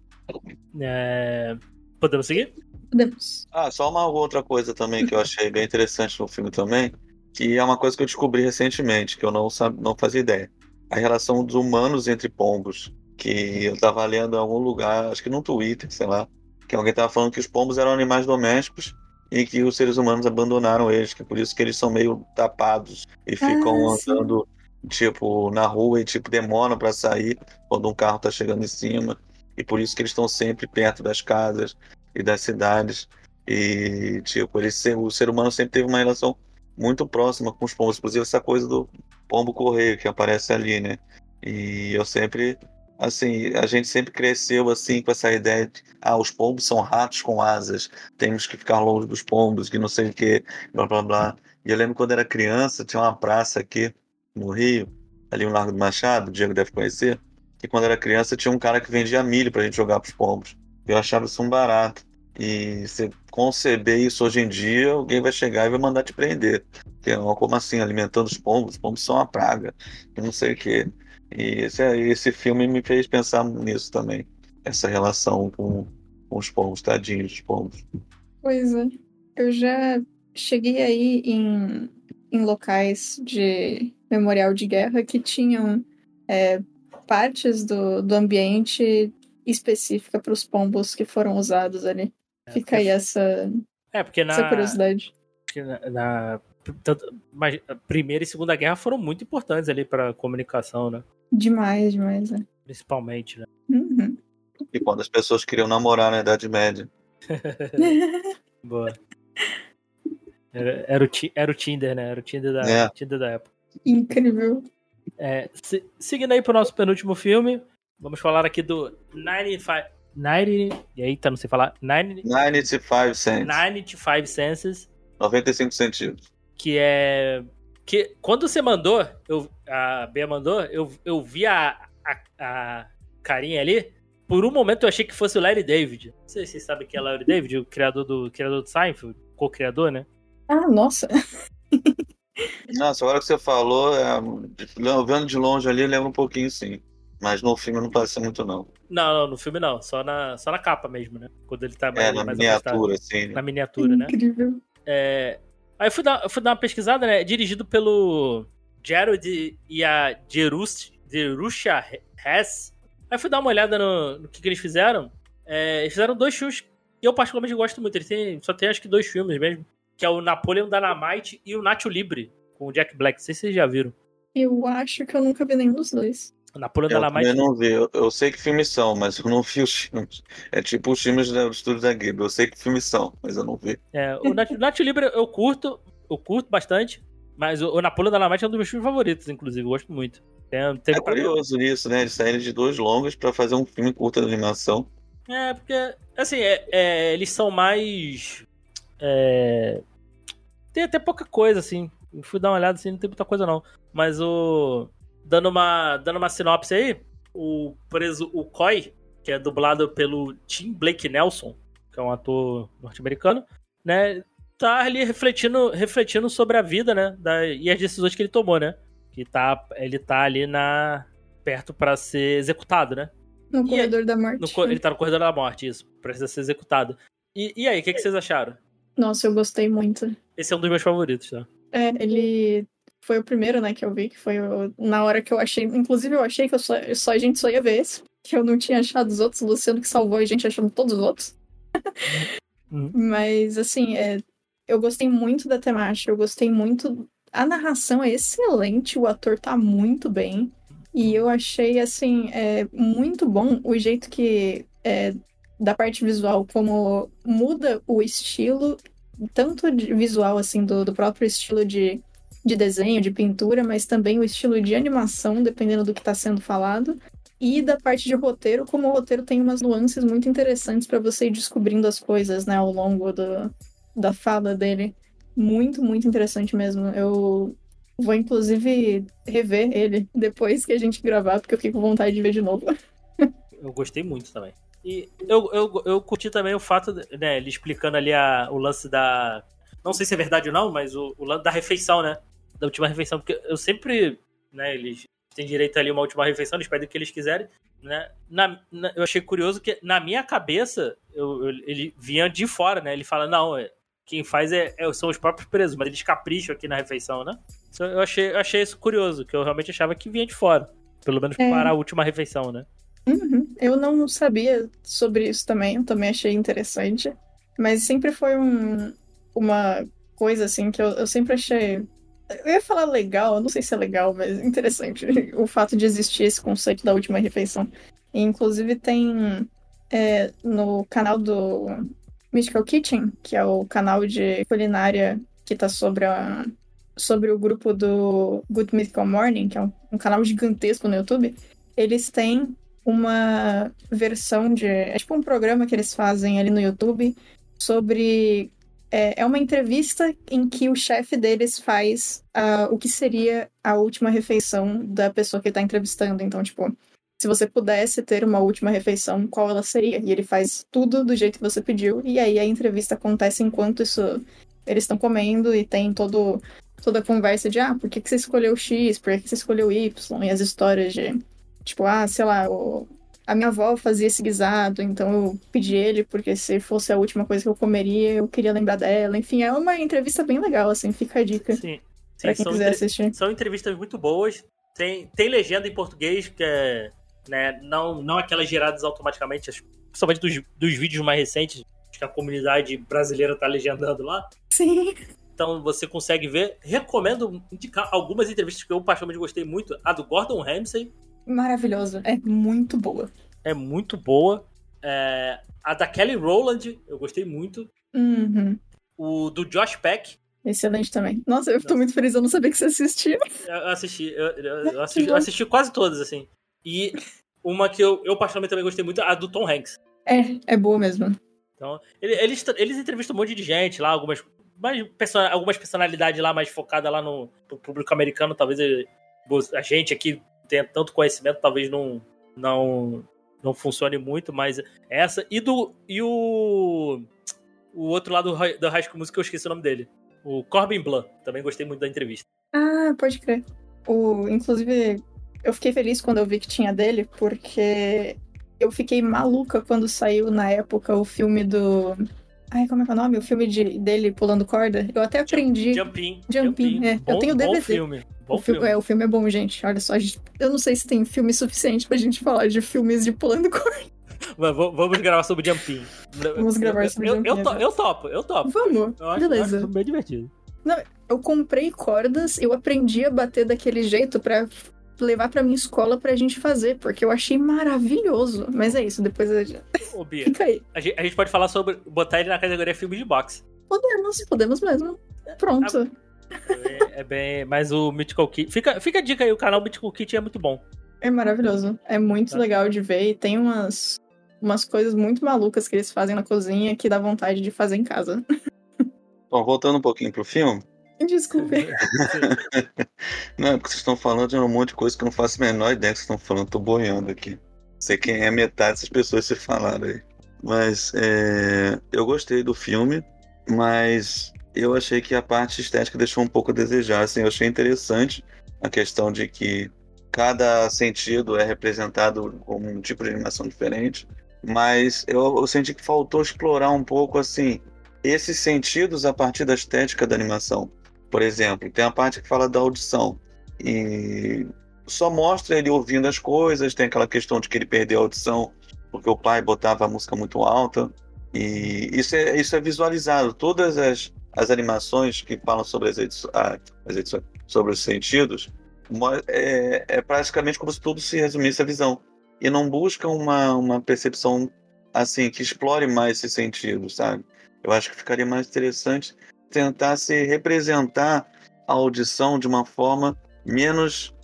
É, Podemos seguir? Podemos. Ah, só uma outra coisa também que eu achei bem interessante no filme também, que é uma coisa que eu descobri recentemente, que eu não, sab... não fazia ideia. A relação dos humanos entre pombos, que eu estava lendo em algum lugar, acho que no Twitter, sei lá, que alguém estava falando que os pombos eram animais domésticos e que os seres humanos abandonaram eles, que por isso que eles são meio tapados e Ah, ficam sim. andando, tipo, na rua e, tipo, demoram para sair quando um carro está chegando em cima. E por isso que eles estão sempre perto das casas e das cidades. E, tipo, ele, ser- o ser humano sempre teve uma relação muito próxima com os pombos. Inclusive, essa coisa do pombo-correio que aparece ali, né? E eu sempre, assim, a gente sempre cresceu assim com essa ideia de, ah, os pombos são ratos com asas, temos que ficar longe dos pombos, que não sei o que, blá blá blá. E eu lembro quando era criança, tinha uma praça aqui no Rio, ali no Largo do Machado, o Diego deve conhecer, que quando era criança tinha um cara que vendia milho pra gente jogar pros pombos. Eu achava isso um barato. E você conceber isso hoje em dia, alguém vai chegar e vai mandar te prender. Porque, como assim, alimentando os pombos? Os pombos são uma praga, e não sei o quê. E esse, esse filme me fez pensar nisso também. Essa relação com, com os pombos, tadinhos dos pombos. Pois é. Eu já cheguei aí em, em locais de memorial de guerra que tinham é, partes do, do ambiente específica para os pombos que foram usados ali. É, Fica aí essa, é porque na, essa curiosidade. na, na tanto, mas a Primeira e Segunda Guerra foram muito importantes ali pra comunicação, né? Demais, demais, né? Principalmente, né? Uhum. E quando as pessoas queriam namorar na Idade Média. Boa. Era, era, o, era o Tinder, né? Era o Tinder da, É. Tinder da época. Incrível. É, se, seguindo aí pro nosso penúltimo filme, vamos falar aqui do noventa e cinco... noventa, e aí, tá, não sei falar. noventa, noventa e cinco Cents. noventa e cinco Senses. noventa e cinco centímetros. Que é... Que quando você mandou, eu, a Bea mandou, eu, eu vi a, a, a carinha ali. Por um momento eu achei que fosse o Larry David. Não sei se vocês sabem quem é o Larry David, o criador do, criador do Seinfeld, co-criador, né? Ah, nossa. Nossa, agora que você falou, é, vendo de longe ali, lembra um pouquinho sim. Mas no filme não parece muito, não. Não, não, no filme não. Só na, só na capa mesmo, né? Quando ele tá mais, É, na mais miniatura, afastado. assim. Na miniatura, né? Incrível. É... Aí eu fui, dar, eu fui dar uma pesquisada, né? Dirigido pelo Jared e a Jerusha Hess. Aí eu fui dar uma olhada no, no que, que eles fizeram. É, eles fizeram dois filmes que eu particularmente gosto muito. Eles têm, só tem acho que dois filmes mesmo. Que é o Napoleon Dynamite e o Nacho Libre, com o Jack Black. Não sei se vocês já viram. Eu acho que eu nunca vi nenhum dos dois. O Napoleon Eu Dynamite... também não vi. Eu, eu sei que filmes são, mas eu não vi os filmes. É tipo os filmes do estúdio da Ghibli. Eu sei que filmes são, mas eu não vi. É, o Nacho, Nacho Libre eu curto, eu curto bastante. Mas o, o Napoleon Dynamite é um dos meus filmes favoritos, inclusive. Eu gosto muito. Tem, tem É curioso isso, né? Eles saíram de dois longas pra fazer um filme curta de animação. É, porque, assim, é, é, eles são mais... É, tem até pouca coisa, assim. Eu fui dar uma olhada, assim, não tem muita coisa, não. Mas o... Dando uma, dando uma sinopse aí, o preso, o Coy, que é dublado pelo Tim Blake Nelson, que é um ator norte-americano, né? Tá ali refletindo, refletindo sobre a vida, né? Da, e as decisões que ele tomou, né? Que tá, ele tá ali na... perto pra ser executado, né? No E Corredor aí, da Morte. no, ele tá no corredor da morte, isso. Precisa ser executado. E, e aí, o que, que vocês acharam? Nossa, eu gostei muito. Esse é um dos meus favoritos, tá? É, ele foi o primeiro, né, que eu vi, que foi o... na hora que eu achei... Inclusive, eu achei que eu só... só a gente só ia ver esse, que eu não tinha achado os outros. O Luciano que salvou a gente achando todos os outros. Uhum. Mas, assim, é... eu gostei muito da temática, eu gostei muito... A narração é excelente, o ator tá muito bem. E eu achei, assim, é, muito bom o jeito que, é, da parte visual, como muda o estilo, tanto de visual, assim, do, do próprio estilo de, de desenho, de pintura, mas também o estilo de animação, dependendo do que está sendo falado. E da parte de roteiro, como o roteiro tem umas nuances muito interessantes para você ir descobrindo as coisas, né, ao longo do, da fala dele. Muito, muito interessante mesmo. Eu... Vou, inclusive, rever ele depois que a gente gravar, porque eu fico com vontade de ver de novo. Eu gostei muito também. E eu, eu, eu curti também o fato, né, ele explicando ali a, o lance da... Não sei se é verdade ou não, mas o, o lance da refeição, né? Da última refeição, porque eu sempre, né, eles têm direito ali a uma última refeição, eles pedem o que eles quiserem, né? Na, na, eu achei curioso que, na minha cabeça, eu, eu, ele vinha de fora, né? Ele fala, não, quem faz é, é, são os próprios presos, mas eles capricham aqui na refeição, né? Eu achei, eu achei isso curioso, que eu realmente achava que vinha de fora. Pelo menos é. para a última refeição, né? Uhum. Eu não sabia sobre isso também, eu também achei interessante. Mas sempre foi um, uma coisa, assim, que eu, eu sempre achei... Eu ia falar legal, eu não sei se é legal, mas interessante. O fato de existir esse conceito da última refeição. E, inclusive, tem é, no canal do Mystical Kitchen, que é o canal de culinária que tá sobre a... sobre o grupo do Good Mythical Morning, que é um, um canal gigantesco no YouTube, eles têm uma versão de... É tipo um programa que eles fazem ali no YouTube sobre... É, é uma entrevista em que o chefe deles faz uh, o que seria a última refeição da pessoa que ele tá entrevistando. Então, tipo, se você pudesse ter uma última refeição, qual ela seria? E ele faz tudo do jeito que você pediu. E aí a entrevista acontece enquanto isso eles estão comendo e tem todo, toda a conversa de ah, por que, que você escolheu X? Por que, que você escolheu Y? E as histórias de, tipo, ah, sei lá, o... a minha avó fazia esse guisado, então eu pedi ele porque se fosse a última coisa que eu comeria, eu queria lembrar dela. Enfim, é uma entrevista bem legal, assim, fica a dica. Sim, sim, pra quem são quiser entre... assistir. São entrevistas muito boas. Tem, tem legenda em português, que é, né, não, não aquelas geradas automaticamente, principalmente dos, dos vídeos mais recentes, que a comunidade brasileira tá legendando lá. Sim. Então você consegue ver. Recomendo indicar algumas entrevistas que eu particularmente gostei muito. A do Gordon Ramsay. Maravilhoso. É muito boa. É muito boa. É... A da Kelly Rowland, eu gostei muito. Uhum. O do Josh Peck. Excelente também. Nossa, eu tô Nossa. muito feliz, eu não sabia que você assistia. Eu assisti. Eu, eu, eu assisti, eu assisti quase todas, assim. E uma que eu, eu particularmente também gostei muito, a do Tom Hanks. É, é boa mesmo. Então, eles, eles entrevistam um monte de gente lá, algumas, mais, algumas personalidades lá mais focadas lá no, no público americano. Talvez a gente aqui tenha tanto conhecimento, talvez não, não, não funcione muito, mas essa. E, do, e o, o outro lá do, do High School Musical, eu esqueci o nome dele. O Corbin Bleu. Também gostei muito da entrevista. Ah, pode crer. O, inclusive, eu fiquei feliz quando eu vi que tinha dele, porque... eu fiquei maluca quando saiu, na época, o filme do... Ai, como é que é o nome? O filme de, dele pulando corda. Eu até aprendi... Jumpin. Jumpin, é. Bom, eu tenho o D V D. Bom filme. Bom o filme, filme. É, o filme é bom, gente. Olha só, gente, eu não sei se tem filme suficiente pra gente falar de filmes de pulando corda. Vamos gravar sobre Jumpin. Vamos gravar sobre eu, Jumpin. Eu, to, eu topo, eu topo. Vamos, eu acho, beleza. Eu acho bem divertido. Não, eu comprei cordas, eu aprendi a bater daquele jeito pra... levar pra minha escola pra gente fazer, porque eu achei maravilhoso. Mas é isso, depois a gente... Ô, Bia, fica aí. A gente, a gente pode falar sobre... botar ele na categoria filme de boxe. Podemos, podemos mesmo. Pronto. É, é bem... Mas o Mythical Kit... Fica, fica a dica aí, o canal Mythical Kit é muito bom. É maravilhoso. É muito Tá. legal de ver e tem umas, umas coisas muito malucas que eles fazem na cozinha que dá vontade de fazer em casa. Bom, voltando um pouquinho pro filme. Desculpe. Não, é porque vocês estão falando de um monte de coisa que eu não faço a menor ideia que vocês estão falando, tô boiando aqui. Não sei quem é metade dessas pessoas que se falaram aí. Mas é, eu gostei do filme, mas eu achei que a parte estética deixou um pouco a desejar. Assim, eu achei interessante a questão de que cada sentido é representado como um tipo de animação diferente, mas eu, eu senti que faltou explorar um pouco assim esses sentidos a partir da estética da animação. Por exemplo, tem a parte que fala da audição e só mostra ele ouvindo as coisas, tem aquela questão de que ele perdeu a audição porque o pai botava a música muito alta, e isso é, isso é visualizado. Todas as, as animações que falam sobre as edições, ah, as edições, sobre os sentidos, é, é praticamente como se tudo se resumisse à visão, e não busca uma, uma percepção assim, que explore mais esses sentidos, sabe? Eu acho que ficaria mais interessante tentar se representar a audição de uma forma menos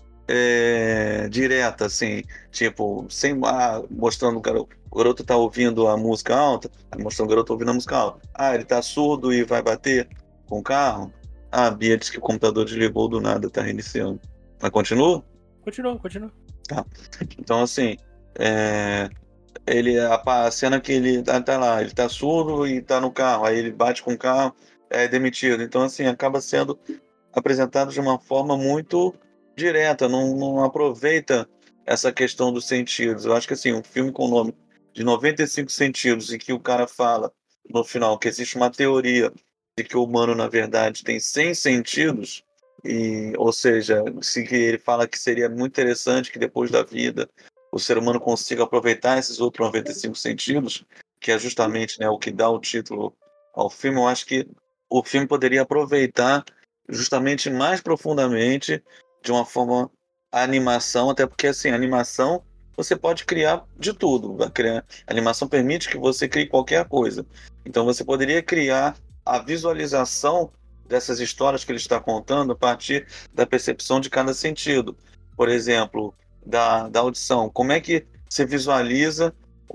é, direta, assim, tipo, sem, ah, mostrando o garoto, o garoto tá ouvindo a música alta, mostrando o garoto ouvindo a música alta. Ah, ele tá surdo e vai bater com o carro. Ah, a Bia disse que o computador desligou do nada, tá reiniciando. Mas continua? Continua, continua. Tá. Então, assim, é... ele, a, a cena que ele tá, tá lá, ele tá surdo e tá no carro, aí ele bate com o carro, é demitido. Então, assim, acaba sendo apresentado de uma forma muito direta, não, não aproveita essa questão dos sentidos. Eu acho que, assim, um filme com o nome de noventa e cinco sentidos, em que o cara fala, no final, que existe uma teoria de que o humano, na verdade, tem cem sentidos, e, ou seja, se que ele fala que seria muito interessante que depois da vida o ser humano consiga aproveitar esses outros noventa e cinco sentidos, que é justamente, né, o que dá o título ao filme. Eu acho que o filme poderia aproveitar justamente mais profundamente, de uma forma, a animação, até porque, assim, a animação você pode criar de tudo. A, criar, a animação permite que você crie qualquer coisa. Então você poderia criar a visualização dessas histórias que ele está contando a partir da percepção de cada sentido. Por exemplo, da, da audição. Como é que você visualiza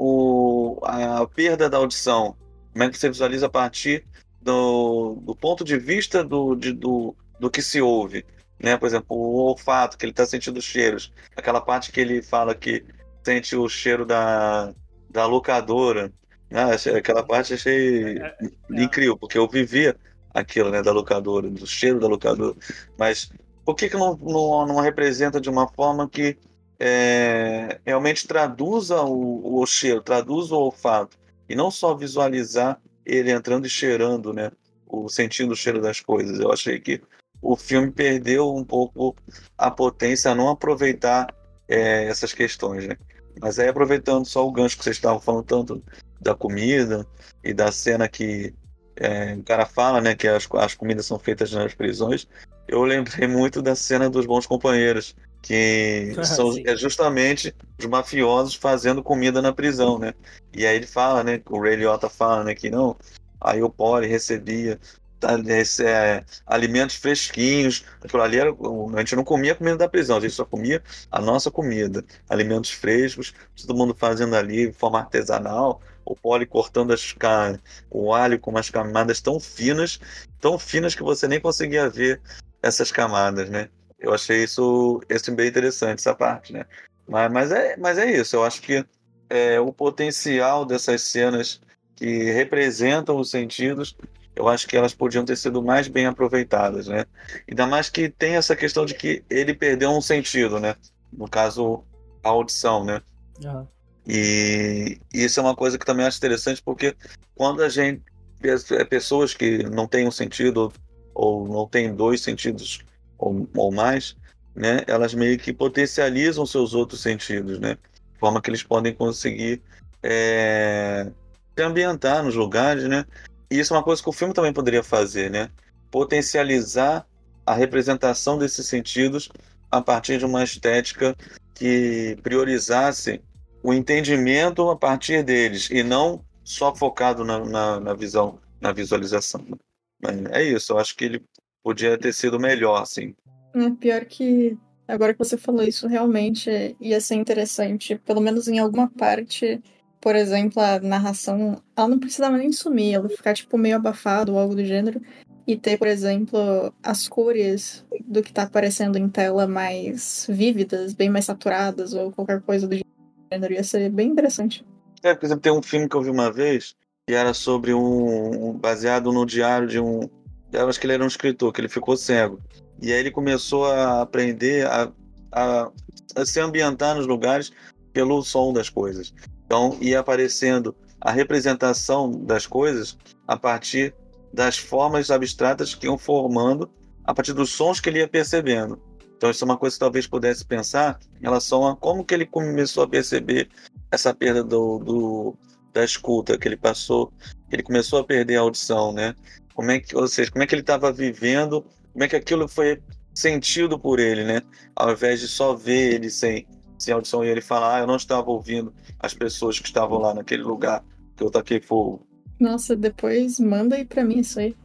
o, a perda da audição? Como é que você visualiza a partir do, do ponto de vista do, de, do, do que se ouve? Né? Por exemplo, o olfato, que ele está sentindo os cheiros. Aquela parte que ele fala que sente o cheiro da, da locadora. Ah, aquela parte achei é, é, incrível, porque eu vivia aquilo, né, da locadora, do cheiro da locadora. Mas por que que não, não, não representa de uma forma que é, realmente traduza o, o cheiro, traduza o olfato, e não só visualizar ele entrando e cheirando, né, o, sentindo o cheiro das coisas? Eu achei que o filme perdeu um pouco a potência a não aproveitar é, essas questões, né? Mas aí, aproveitando só o gancho que vocês estavam falando tanto da comida e da cena que é, o cara fala, né, que as, as comidas são feitas nas prisões, eu lembrei muito da cena dos Bons Companheiros, que são é justamente os mafiosos fazendo comida na prisão, né? E aí ele fala, né, o Ray Liotta fala, né, que não, aí o Paulie recebia esse, é, alimentos fresquinhos, aquilo ali era, a gente não comia a comida da prisão, a gente só comia a nossa comida, alimentos frescos, todo mundo fazendo ali de forma artesanal, o Paulie cortando as, o alho com umas camadas tão finas, tão finas que você nem conseguia ver essas camadas, né? Eu achei isso, isso bem interessante, essa parte, né? Mas, mas, é, mas é isso, eu acho que é, o potencial dessas cenas que representam os sentidos, eu acho que elas podiam ter sido mais bem aproveitadas, né? Ainda mais que tem essa questão de que ele perdeu um sentido, né? No caso, a audição, né? Uhum. E isso é uma coisa que também acho interessante, porque quando a gente... pessoas que não têm um sentido ou não têm dois sentidos ou, ou mais, né? Elas meio que potencializam seus outros sentidos, né? De forma que eles podem conseguir é, se ambientar nos lugares, né? E isso é uma coisa que o filme também poderia fazer, né? Potencializar a representação desses sentidos a partir de uma estética que priorizasse o entendimento a partir deles e não só focado na, na, na visão, na visualização. É isso, eu acho que ele podia ter sido melhor, assim. É pior que, agora que você falou isso, realmente ia ser interessante, pelo menos em alguma parte. Por exemplo, a narração, ela não precisava nem sumir, ela ficar tipo meio abafada ou algo do gênero, e ter, por exemplo, as cores do que tá aparecendo em tela mais vívidas, bem mais saturadas, ou qualquer coisa do gênero, ia ser bem interessante. É, por exemplo, tem um filme que eu vi uma vez, que era sobre um, um baseado no diário de um, eu acho que ele era um escritor, que ele ficou cego, e aí ele começou a aprender a, a, a se ambientar nos lugares pelo som das coisas. Então, ia aparecendo a representação das coisas a partir das formas abstratas que iam formando a partir dos sons que ele ia percebendo. Então, isso é uma coisa que talvez pudesse pensar em relação a como que ele começou a perceber essa perda do, do, da escuta que ele passou, que ele começou a perder a audição, né? Como é que, ou seja, como é que ele estava vivendo, como é que aquilo foi sentido por ele, né? Ao invés de só ver ele sem... sem audição, e ele fala, ah, eu não estava ouvindo as pessoas que estavam lá naquele lugar que eu taquei fogo. Nossa, depois manda aí pra mim isso aí.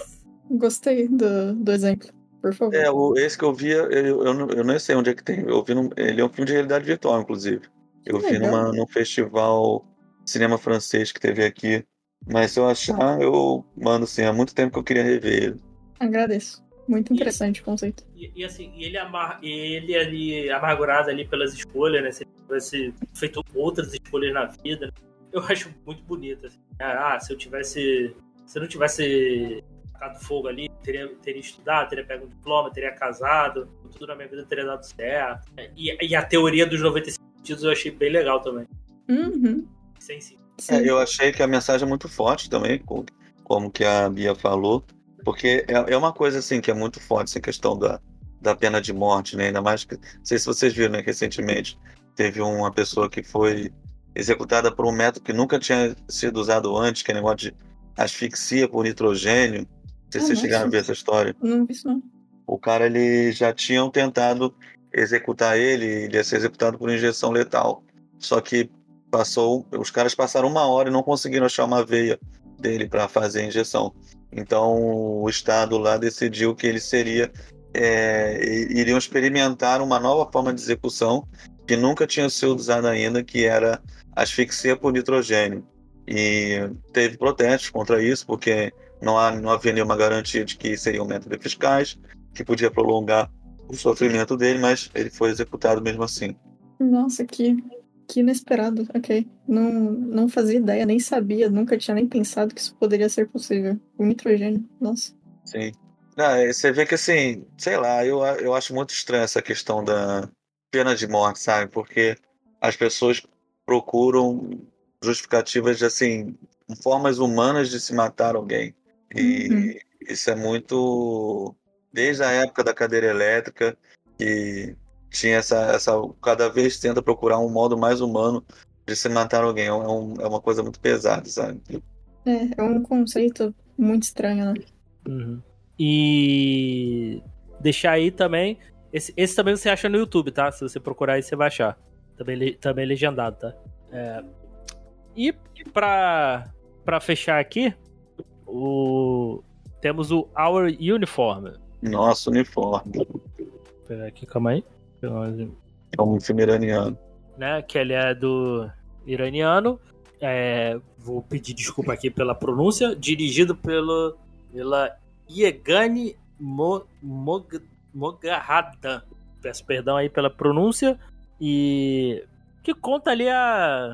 Gostei do, do exemplo, por favor. É, o, esse que eu vi, eu, eu, não, eu não sei onde é que tem, eu vi no, ele é um filme de realidade virtual, inclusive. Eu Que vi legal. numa, num festival cinema francês que teve aqui, mas se eu achar, eu mando assim, há muito tempo que eu queria rever ele. Agradeço. Muito interessante o conceito. E, e assim, ele, amar, ele ali, amargurado ali pelas escolhas, né? Se ele tivesse feito outras escolhas na vida, né? Eu acho muito bonito. Assim. Ah, se eu tivesse. Se eu não tivesse tacado fogo ali, teria, teria estudado, teria pego um diploma, teria casado, tudo na minha vida teria dado certo. E, e a teoria dos noventa e cinco sentidos eu achei bem legal também. Uhum. Sim, sim. É, eu achei que a mensagem é muito forte também, como que a Bia falou. Porque é uma coisa assim que é muito forte essa questão da, da pena de morte, né? Ainda mais que, não sei se vocês viram, né, recentemente teve uma pessoa que foi executada por um método que nunca tinha sido usado antes, que é negócio de asfixia por nitrogênio. Não sei Ah, se vocês nossa. chegaram a ver essa história. Não vi isso, não. O cara, ele já tinham tentado executar ele, ele ia ser executado por injeção letal. Só que passou, os caras passaram uma hora e não conseguiram achar uma veia dele para fazer a injeção. Então o Estado lá decidiu que ele seria é, iriam experimentar uma nova forma de execução que nunca tinha sido usada ainda, que era asfixia por nitrogênio. E teve protestos contra isso, porque não, há, não havia nenhuma garantia de que seria um método eficaz, que podia prolongar o sofrimento dele, mas ele foi executado mesmo assim. Nossa, que, que inesperado. Ok. Não, não fazia ideia, nem sabia, nunca tinha nem pensado que isso poderia ser possível. O nitrogênio, nossa. Sim. Não, você vê que assim, sei lá, eu, eu acho muito estranha essa questão da pena de morte, sabe? Porque as pessoas procuram justificativas de, assim, formas humanas de se matar alguém. E Uhum. isso é muito... Desde a época da cadeira elétrica, que tinha essa, essa... Cada vez tenta procurar um modo mais humano de se matar alguém. É, um, é uma coisa muito pesada, sabe? É, é um conceito muito estranho, né? Uhum. E deixar aí também. Esse, esse também você acha no YouTube, tá? Se você procurar aí, você vai achar. Também, também legendado, tá? É... E pra, pra fechar aqui, o... temos o Our Uniform. Nosso uniforme. Vou pegar aqui, calma aí. É um filme iraniano. Né? Que ele é do iraniano. É... Vou pedir desculpa aqui pela pronúncia. Dirigido pelo, pela Yegane Mo, Mog, Moghadam. Peço perdão aí pela pronúncia. E que conta ali a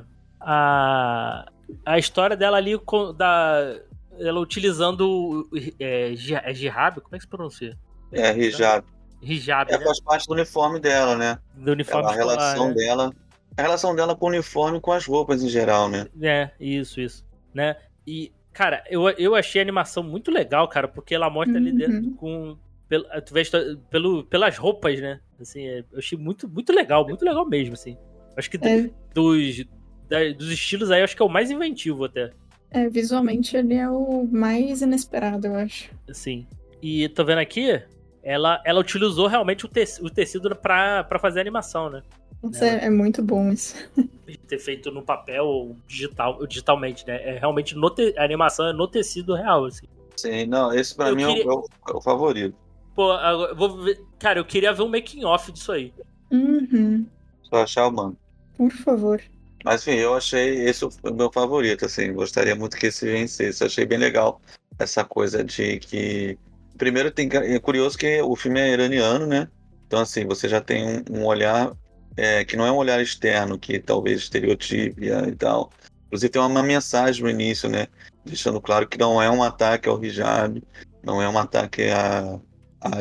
a, a história dela ali da, ela utilizando é, é hijab, como é que se pronuncia? É, hijab. Hijab, É, né? faz parte do uniforme dela, né? Do uniforme Ela, a escolar, relação né? dela, a relação dela com o uniforme e com as roupas em geral, né? É, isso, isso, né? E, cara, eu, eu achei a animação muito legal, cara, porque ela mostra ali dentro Uhum. com... Pelo, tu vê pelo, pelas roupas, né? Assim, eu achei muito, muito legal, muito legal mesmo, assim. Acho que É. dos, da, dos estilos aí, acho que é o mais inventivo até. É, visualmente ele é o mais inesperado, eu acho. Sim. E tô vendo aqui, ela, ela utilizou realmente o, tec, o tecido pra, pra fazer a animação, né? Nossa, é, é muito bom isso. Ter feito no papel ou digital, digitalmente, né? É realmente no te, a animação é no tecido real, assim. Sim, não, esse pra Eu mim queria- é, o, é o favorito. Pô, agora, eu vou ver... Cara, eu queria ver um making off disso aí. Uhum. Só achar o mano. Por favor. Mas enfim, eu achei esse o meu favorito, assim, gostaria muito que esse vencesse. Eu achei bem legal essa coisa de que... Primeiro, tem, é curioso que o filme é iraniano, né? Então, assim, você já tem um, um olhar é, que não é um olhar externo, que talvez estereotipe e tal. Inclusive, tem uma mensagem no início, né? Deixando claro que não é um ataque ao hijab, não é um ataque à, à,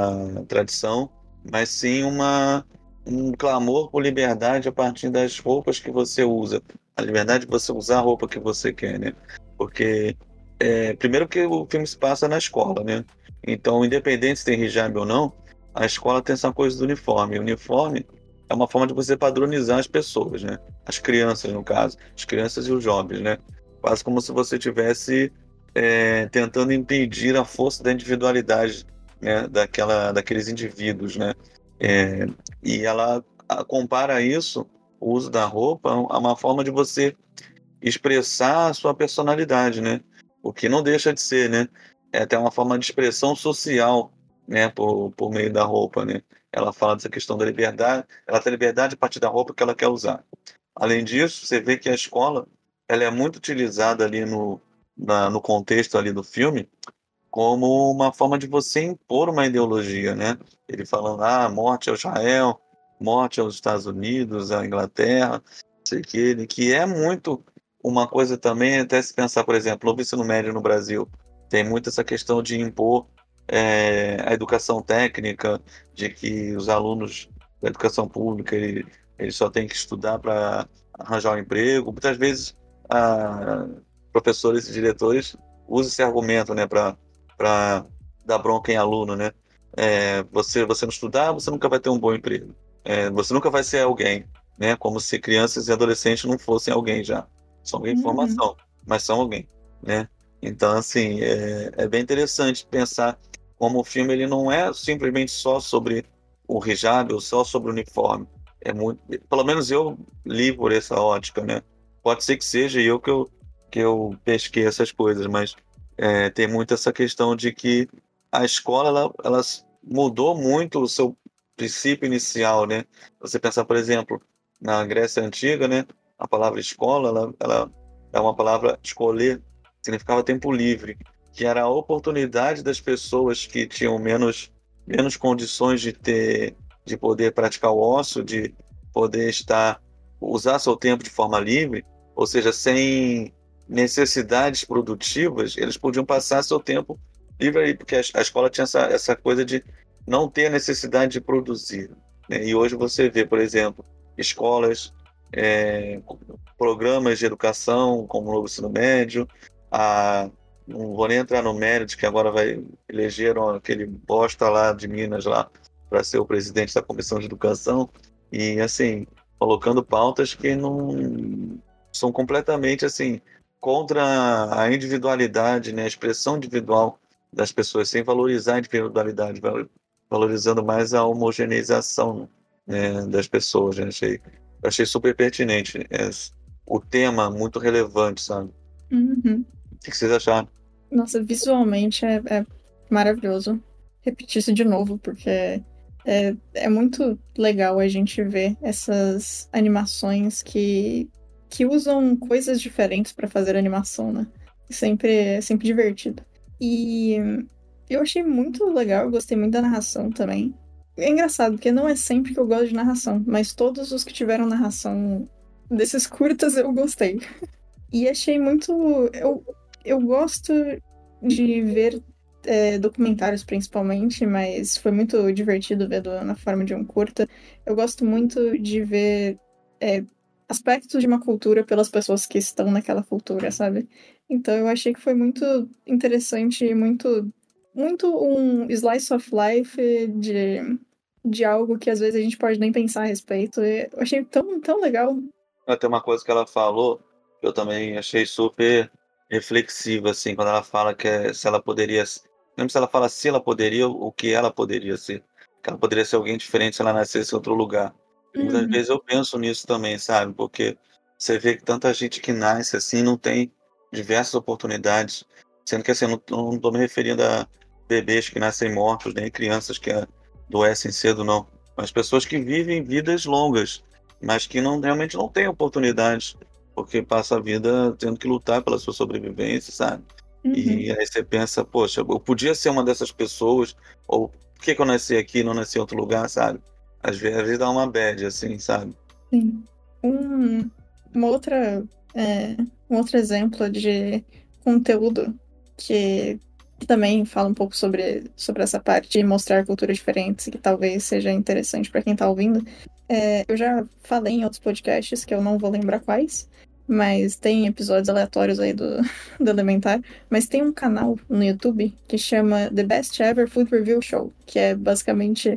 à tradição, mas sim uma... um clamor por liberdade a partir das roupas que você usa. A liberdade de você usar a roupa que você quer, né? Porque, é, primeiro que o filme se passa na escola, né? Então, independente se tem hijab ou não, a escola tem essa coisa do uniforme. O uniforme é uma forma de você padronizar as pessoas, né? As crianças, no caso. As crianças e os jovens, né? Quase como se você estivesse é, tentando impedir a força da individualidade, né? Daquela, daqueles indivíduos, né? É, e ela compara isso, o uso da roupa, a uma forma de você expressar a sua personalidade, né? O que não deixa de ser, né? É até uma forma de expressão social, né? Por, por meio da roupa, né? Ela fala dessa questão da liberdade, ela tem liberdade a partir da roupa que ela quer usar. Além disso, você vê que a escola, ela é muito utilizada ali no, na, no contexto ali do filme, como uma forma de você impor uma ideologia, né? Ele falando, ah, morte ao Israel, morte aos Estados Unidos, à Inglaterra, sei que, que é muito uma coisa também, até se pensar, por exemplo, no ensino médio no Brasil, tem muito essa questão de impor é, a educação técnica, de que os alunos da educação pública, ele, eles só têm que estudar para arranjar um emprego. Muitas vezes, a, professores e diretores usam esse argumento, né, para para dar bronca em aluno, né? É, você, você não estudar, você nunca vai ter um bom emprego. É, você nunca vai ser alguém, né? Como se crianças e adolescentes não fossem alguém já. São alguém em Uhum. formação, mas são alguém, né? Então, assim, é, é bem interessante pensar como o filme ele não é simplesmente só sobre o hijab ou só sobre o uniforme. É muito, pelo menos eu li por essa ótica, né? Pode ser que seja eu que eu, que eu pesquei essas coisas, mas é, tem muito essa questão de que a escola ela, ela mudou muito o seu princípio inicial, né? Você pensar, por exemplo, na Grécia Antiga, né? A palavra escola, ela, ela é uma palavra escolher, significava tempo livre, que era a oportunidade das pessoas que tinham menos, menos condições de ter, de poder praticar o ócio, de poder estar, usar seu tempo de forma livre, ou seja, sem necessidades produtivas, eles podiam passar seu tempo livre aí, porque a, a escola tinha essa, essa coisa de não ter a necessidade de produzir, né? E hoje você vê, por exemplo, escolas, é, programas de educação, como o novo ensino médio, a, não vou nem entrar no mérito, que agora vai elegeram aquele bosta lá de Minas lá para ser o presidente da Comissão de Educação, e assim, colocando pautas que não são completamente assim contra a individualidade, né, a expressão individual das pessoas, sem valorizar a individualidade, valorizando mais a homogeneização, né, das pessoas. Né? Achei, achei super pertinente, é, o tema muito relevante, sabe? Uhum. O que vocês acharam? Nossa, visualmente é, é maravilhoso. Repetir isso de novo, porque é, é muito legal a gente ver essas animações que, que usam coisas diferentes para fazer animação, né? Sempre, é sempre divertido. E eu achei muito legal, eu gostei muito da narração também. É engraçado, porque não é sempre que eu gosto de narração, mas todos os que tiveram narração desses curtas eu gostei. E achei muito... Eu, eu gosto de ver é, documentários principalmente, mas foi muito divertido ver do, na forma de um curta. Eu gosto muito de ver é, aspectos de uma cultura pelas pessoas que estão naquela cultura, sabe? Então eu achei que foi muito interessante e muito, muito um slice of life de, de algo que às vezes a gente pode nem pensar a respeito. E eu achei tão, tão legal. Tem uma coisa que ela falou que eu também achei super reflexiva, assim, quando ela fala que é, se ela poderia, mesmo se ela fala se ela poderia, o que ela poderia ser, que ela poderia ser alguém diferente se ela nascesse em outro lugar. E muitas Uhum. vezes eu penso nisso também, sabe? Porque você vê que tanta gente que nasce assim não tem diversas oportunidades, sendo que assim, eu não, não tô me referindo a bebês que nascem mortos, nem crianças que adoecem cedo, não. Mas pessoas que vivem vidas longas, mas que não, realmente não têm oportunidades, porque passa a vida tendo que lutar pela sua sobrevivência, sabe? Uhum. E aí você pensa, poxa, eu podia ser uma dessas pessoas, ou por que, que eu nasci aqui e não nasci em outro lugar, sabe? Às vezes, às vezes dá uma bad, assim, sabe? Sim. Um, uma outra, é, um outro exemplo de conteúdo que, que também fala um pouco sobre, sobre essa parte de mostrar culturas diferentes, que talvez seja interessante para quem está ouvindo. É, eu já falei em outros podcasts, que eu não vou lembrar quais, mas tem episódios aleatórios aí do, do Elementar. Mas tem um canal no YouTube que chama The Best Ever Food Review Show, que é basicamente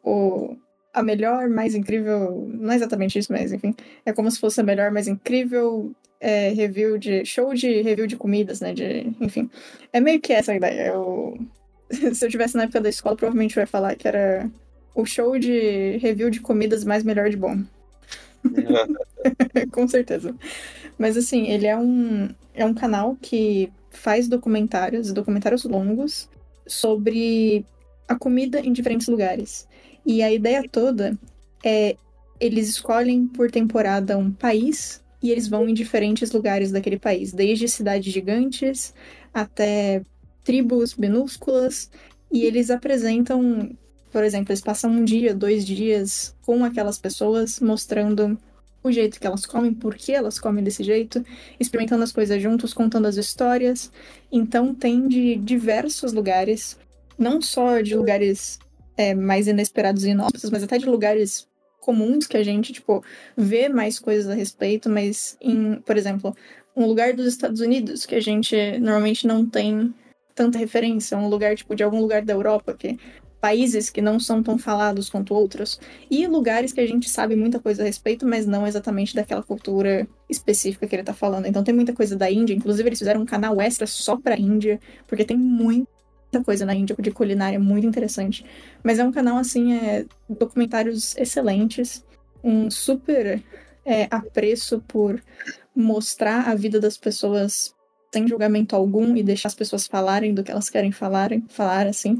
o, a melhor, mais incrível... Não é exatamente isso, mas enfim. É como se fosse a melhor, mais incrível é, review de... Show de review de comidas, né? De, enfim. É meio que essa a ideia. Eu, se eu tivesse na época da escola, provavelmente eu ia falar que era o show de review de comidas mais melhor de bom. Com certeza. Mas assim, ele é um, é um canal que faz documentários, documentários longos, sobre a comida em diferentes lugares. E a ideia toda é, eles escolhem por temporada um país e eles vão em diferentes lugares daquele país, desde cidades gigantes até tribos minúsculas, e eles apresentam, por exemplo, eles passam um dia, dois dias com aquelas pessoas, mostrando o jeito que elas comem, por que elas comem desse jeito, experimentando as coisas juntos, contando as histórias. Então tem de diversos lugares, não só de lugares é, mais inesperados e inóspitos, mas até de lugares comuns que a gente, tipo, vê mais coisas a respeito, mas em, por exemplo, um lugar dos Estados Unidos que a gente normalmente não tem tanta referência, um lugar, tipo, de algum lugar da Europa, que países que não são tão falados quanto outros, e lugares que a gente sabe muita coisa a respeito, mas não exatamente daquela cultura específica que ele tá falando. Então tem muita coisa da Índia, inclusive eles fizeram um canal extra só pra Índia, porque tem muita coisa na Índia de culinária muito interessante. Mas é um canal, assim, é, documentários excelentes, um super é, apreço por mostrar a vida das pessoas sem julgamento algum e deixar as pessoas falarem do que elas querem falarem, falar, assim.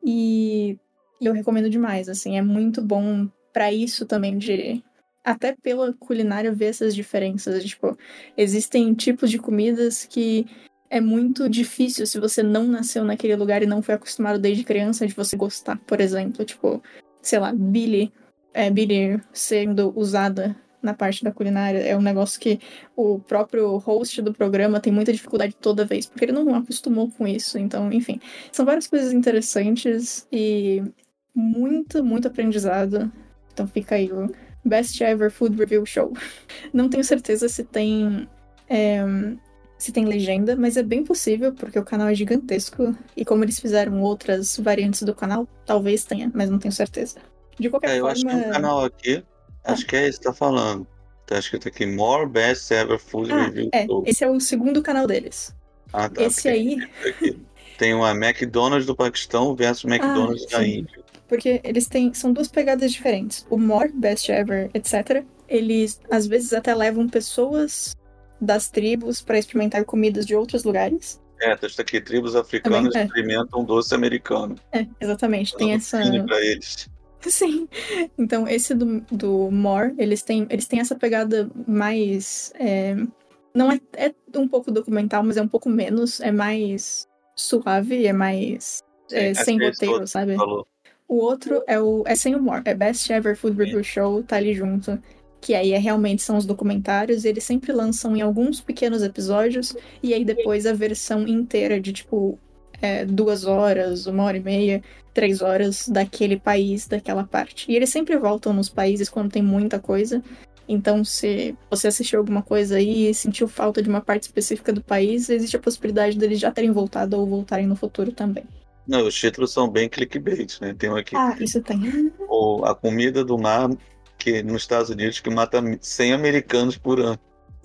E eu recomendo demais, assim, é muito bom pra isso também, de até pela culinária ver essas diferenças. Tipo, existem tipos de comidas que é muito difícil se você não nasceu naquele lugar e não foi acostumado desde criança de você gostar, por exemplo. Tipo, sei lá, Billy, é, Billy sendo usada na parte da culinária é um negócio que o próprio host do programa tem muita dificuldade toda vez, porque ele não acostumou com isso. Então, enfim, são várias coisas interessantes e muito, muito aprendizado. Então fica aí o Best Ever Food Review Show. Não tenho certeza se tem é, se tem legenda, mas é bem possível, porque o canal é gigantesco e como eles fizeram outras variantes do canal, talvez tenha, mas não tenho certeza. De qualquer É, eu forma... acho que um canal aqui, acho que é esse que tá falando. Tá escrito aqui, More Best Ever Food Ah, Review é, Show. esse é o segundo canal deles. Ah, tá. Esse aí... Aqui. Tem uma McDonald's do Paquistão versus McDonald's ah, da sim. Índia. Porque eles têm... São duas pegadas diferentes. O More, Best Ever, etcétera. Eles, às vezes, até levam pessoas das tribos pra experimentar comidas de outros lugares. É, tá escrito aqui, tribos africanas Também, é. experimentam doce americano. É, exatamente. Tem essa... Pra eles. Sim. Então, esse do, do More, eles têm, eles têm essa pegada mais... É, não é, é um pouco documental, mas é um pouco menos. É mais suave, é mais é, Sim, sem é roteiro, sabe? Falou. O outro é o é sem humor. É Best Ever Food Review Show, tá ali junto. Que aí é, realmente são os documentários. E eles sempre lançam em alguns pequenos episódios. E aí depois a versão inteira de, tipo... É, duas horas, uma hora e meia, três horas daquele país, daquela parte. E eles sempre voltam nos países quando tem muita coisa. Então, se você assistiu alguma coisa aí e sentiu falta de uma parte específica do país, existe a possibilidade deles já terem voltado ou voltarem no futuro também. Não, os títulos são bem clickbait, né? Tem um aqui. Ah, isso tem. O, a comida do mar que nos Estados Unidos que mata cem americanos por ano.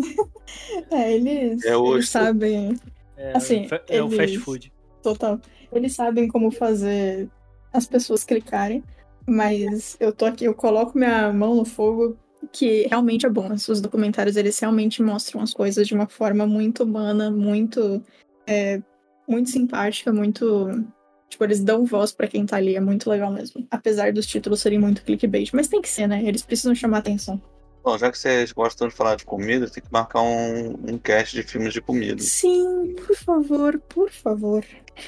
É, eles, É hoje, eles sabem... É, Assim, é o eles- fast food. Total. Eles sabem como fazer as pessoas clicarem, mas eu tô aqui, eu coloco minha mão no fogo, que realmente é bom. Os documentários, eles realmente mostram as coisas de uma forma muito humana, muito, é, muito simpática, muito... Tipo, eles dão voz pra quem tá ali, é muito legal mesmo. Apesar dos títulos serem muito clickbait, mas tem que ser, né? Eles precisam chamar atenção. Bom, já que vocês gostam de falar de comida, tem que marcar um, um cast de filmes de comida. Sim, por favor, por favor.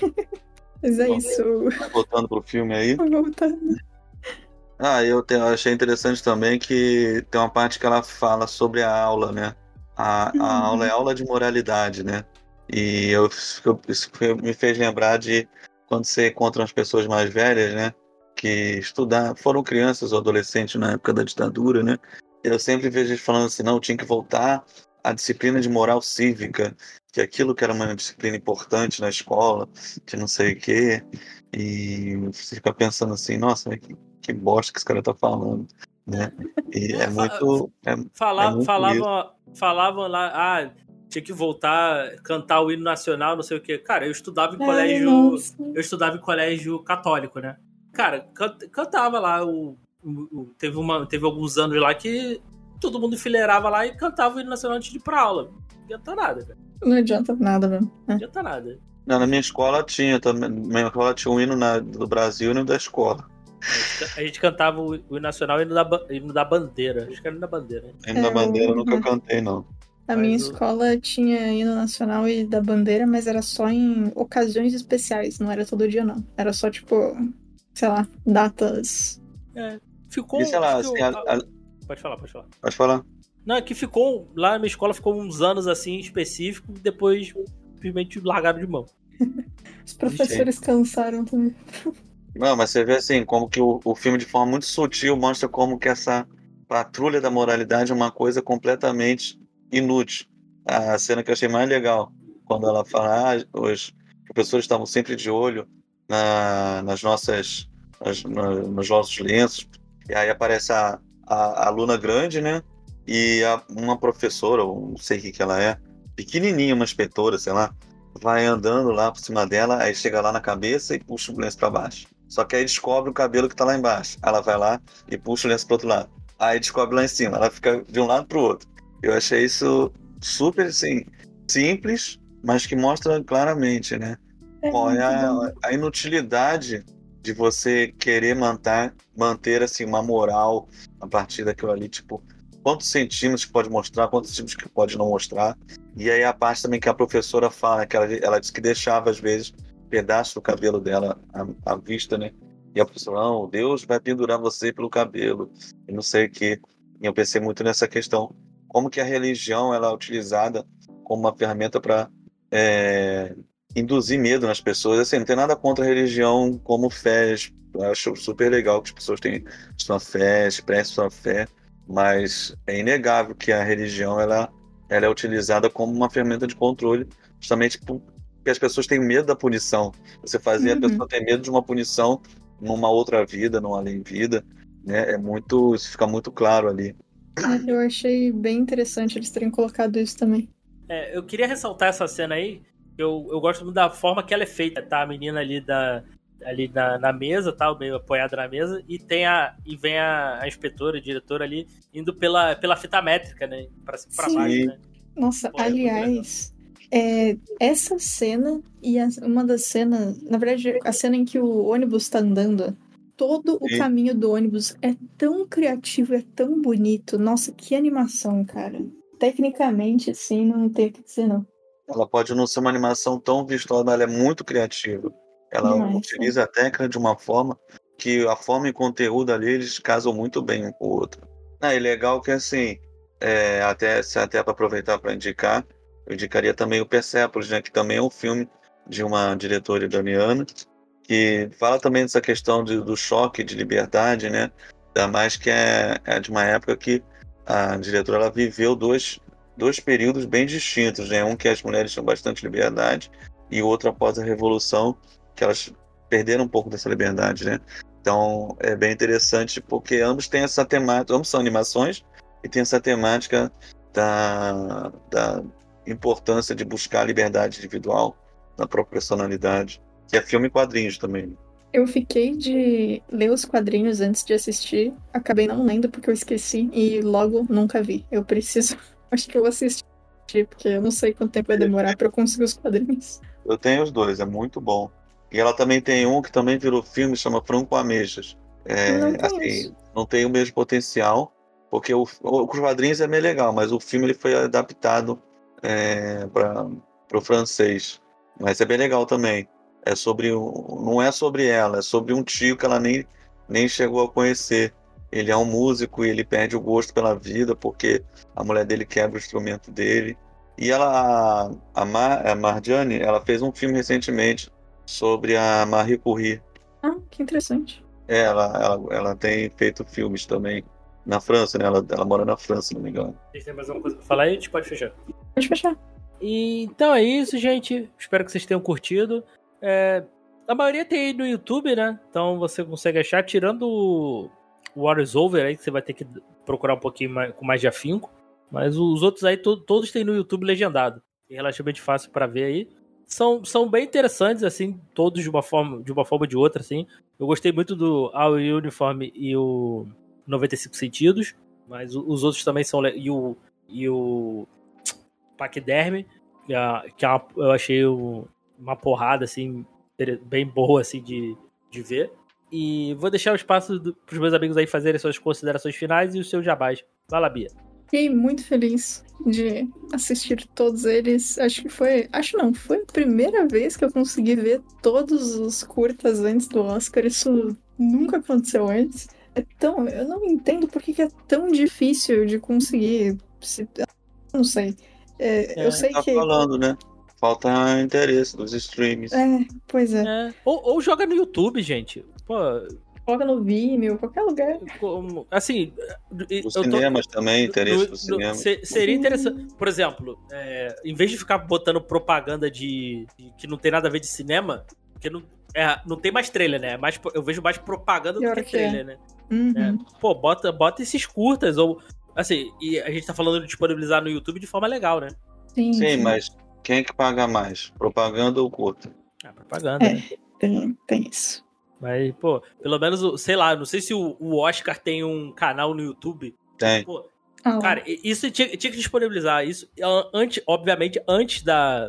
Mas é Bom, isso. Voltando pro filme aí. Voltando. Ah, eu, te- eu achei interessante também que tem uma parte que ela fala sobre a aula, né? A, a Uhum. aula é aula de moralidade, né? E eu, eu- isso me fez lembrar de quando você encontra as pessoas mais velhas, né? Que estudar, foram crianças ou adolescentes na época da ditadura, né? Eu sempre vejo eles falando assim, não, tinha que voltar à disciplina de moral cívica, que aquilo que era uma disciplina importante na escola, que não sei o quê. E você fica pensando assim, nossa, mas que, que bosta que esse cara tá falando, né? E é muito... É, Fala, É muito falava, falava lá, ah, tinha que voltar, cantar o hino nacional, não sei o quê. Cara, eu estudava em Ai, colégio. nossa. Eu estudava em colégio católico, né? Cara, can- cantava lá o. o- o- teve, uma, teve alguns anos lá que todo mundo enfileirava lá e cantava o hino nacional antes de ir pra aula. Não adianta nada, cara. Não adianta nada mesmo. Não É. adianta nada. Não, na minha escola tinha também. Na minha escola tinha um hino na- do Brasil e um da escola. A gente, a gente cantava o, o hino nacional e o hino da, ba- hino da bandeira. Acho que era o hino da bandeira. Né? Hino da É, bandeira eu o- nunca cantei, não. A Mas minha o- escola tinha hino nacional e da bandeira, mas era só em ocasiões especiais, não era todo dia, não. Era só, tipo, sei lá, datas. É, ficou. E sei lá, acho que assim, o- a- a- Pode falar, pode falar. pode falar? Não, é que ficou. Lá na minha escola ficou uns anos assim específico, e depois simplesmente largaram de mão. Os professores cansaram também. Não, mas você vê assim, como que o, o filme de forma muito sutil mostra como que essa patrulha da moralidade é uma coisa completamente inútil. A cena que eu achei mais legal, quando ela fala, ah, os professores estavam sempre de olho na- nas nossas, nas- na- nos nossos lenços, e aí aparece a, a, a aluna grande, né, e a- uma professora, ou não sei o que que ela é, pequenininha, uma inspetora, sei lá, vai andando lá por cima dela, aí chega lá na cabeça e puxa o lenço para baixo. Só que aí descobre o cabelo que tá lá embaixo. Ela vai lá e puxa o lenço pro outro lado. Aí descobre lá em cima. Ela fica de um lado pro outro. Eu achei isso super, assim, simples, mas que mostra claramente, né? É Qual é muito a, bom. a inutilidade de você querer manter, manter assim, uma moral a partir daquilo ali, tipo, quantos centímetros que pode mostrar, quantos centímetros que pode não mostrar. E aí a parte também que a professora fala, que ela, ela disse que deixava, às vezes, pedaços do cabelo dela à, à vista, né? E a professora, não, Deus vai pendurar você pelo cabelo, e não sei o quê. E eu pensei muito nessa questão, como que a religião ela é utilizada como uma ferramenta para é, induzir medo nas pessoas. Assim, não tem nada contra a religião como fé. Eu acho super legal que as pessoas tenham sua fé, expressem sua fé, mas é inegável que a religião ela, ela é utilizada como uma ferramenta de controle, justamente porque as pessoas têm medo da punição. Você fazer Uhum. a pessoa ter medo de uma punição numa outra vida, numa além-vida, né? É muito, isso fica muito claro ali. É, eu achei bem interessante eles terem colocado isso também. É, eu queria ressaltar essa cena aí. Eu, eu gosto muito da forma que ela é feita, tá? A menina ali, da, ali na, na mesa, tá? Meio apoiada na mesa. E, tem a, e vem a, a inspetora, a diretora ali, indo pela, pela fita métrica, né? Pra, pra Sim. baixo, né? Nossa, Pô, é muito aliás, é, essa cena e a- uma das cenas, na verdade, a cena em que o ônibus tá andando, todo o Sim. caminho do ônibus é tão criativo, é tão bonito. Nossa, que animação, cara. Tecnicamente, assim, não tem o que dizer, não. Ela pode não ser uma animação tão vistosa, mas ela é muito criativa. Ela Demais, utiliza a técnica de uma forma que a forma e conteúdo ali, eles casam muito bem um com o outro. Ah, e legal que, assim, é, até, se até para aproveitar para indicar, eu indicaria também o Persepolis, né, que também é um filme de uma diretora iraniana, que fala também dessa questão de, do choque de liberdade, né? Ainda mais que é, é de uma época que a diretora ela viveu dois, dois períodos bem distintos, né? Um que as mulheres tinham bastante liberdade e outro após a Revolução, que elas perderam um pouco dessa liberdade, né? Então é bem interessante porque ambos têm essa temática, ambos são animações e tem essa temática da, da importância de buscar a liberdade individual na própria personalidade. Que é filme e quadrinhos também. Eu fiquei de ler os quadrinhos antes de assistir. Acabei não lendo porque eu esqueci e logo nunca vi. Eu preciso. Acho que eu vou assistir, porque eu não sei quanto tempo vai demorar pra eu conseguir os quadrinhos. Eu tenho os dois, é muito bom. E ela também tem um que também virou filme, chama Franco Ameixas. É, Não assim, conheço. não tem o mesmo potencial, porque o, o, os quadrinhos é meio legal, mas o filme ele foi adaptado é, para o francês. Mas é bem legal também. É sobre um, não é sobre ela, é sobre um tio que ela nem, nem chegou a conhecer. Ele é um músico e ele perde o gosto pela vida porque a mulher dele quebra o instrumento dele. E ela, a, Mar, a Marjane, ela fez um filme recentemente sobre a Marie Curie. Ah, que interessante. É, ela, ela, ela tem feito filmes também na França, né? Ela, ela mora na França, se não me engano. Vocês têm mais alguma coisa pra falar aí? A gente pode fechar. Pode fechar. E, então é isso, gente. Espero que vocês tenham curtido. É, a maioria tem aí no YouTube, né? Então você consegue achar, tirando o War is Over aí, que você vai ter que procurar um pouquinho mais, com mais de afinco. Mas os outros aí, to- todos tem no YouTube legendado. É relativamente fácil pra ver aí. São, são bem interessantes, assim, todos de uma forma de uma forma ou de outra, assim. Eu gostei muito do Our Uniform e o noventa e cinco Sentidos, mas o- os outros também são... le- E o, e o Paquiderme, que, é, que é uma, eu achei o- uma porrada, assim, inter- bem boa, assim, de, de ver. E vou deixar o espaço do, pros meus amigos aí fazerem suas considerações finais e os seus jabás. Vai lá, Bia. Fiquei muito feliz de assistir todos eles. Acho que foi. Acho não, foi a primeira vez que eu consegui ver todos os curtas antes do Oscar. Isso nunca aconteceu antes. É tão. Eu não entendo por que que é tão difícil de conseguir. Se- Não sei. É, É, eu sei Tá que. falando, né? Falta interesse dos streams. É, pois é. É. Ou, ou joga no YouTube, gente. Pô, Coloca no Vimeo, qualquer lugar. como- assim, Os eu tô, cinemas também, interesse no- dos no- cinemas. se- seria Sim. interessante, por exemplo, é, em vez de ficar botando propaganda de, de- que não tem nada a ver de cinema, porque não, é, não tem mais trailer, né? É mais, eu vejo mais propaganda Pior do que que é. trailer, né? Uhum. É, pô, bota, bota esses curtas, ou assim, e a gente tá falando de disponibilizar no YouTube de forma legal, né? Sim, Sim, mas quem é que paga mais? Propaganda ou curta? É propaganda, É. né? Tem, tem isso. Mas, pô, pelo menos, o- sei lá, não sei se o, o Oscar tem um canal no YouTube. Tem. Ah, lá. Cara, isso tinha, tinha que disponibilizar isso an- antes, obviamente, antes da,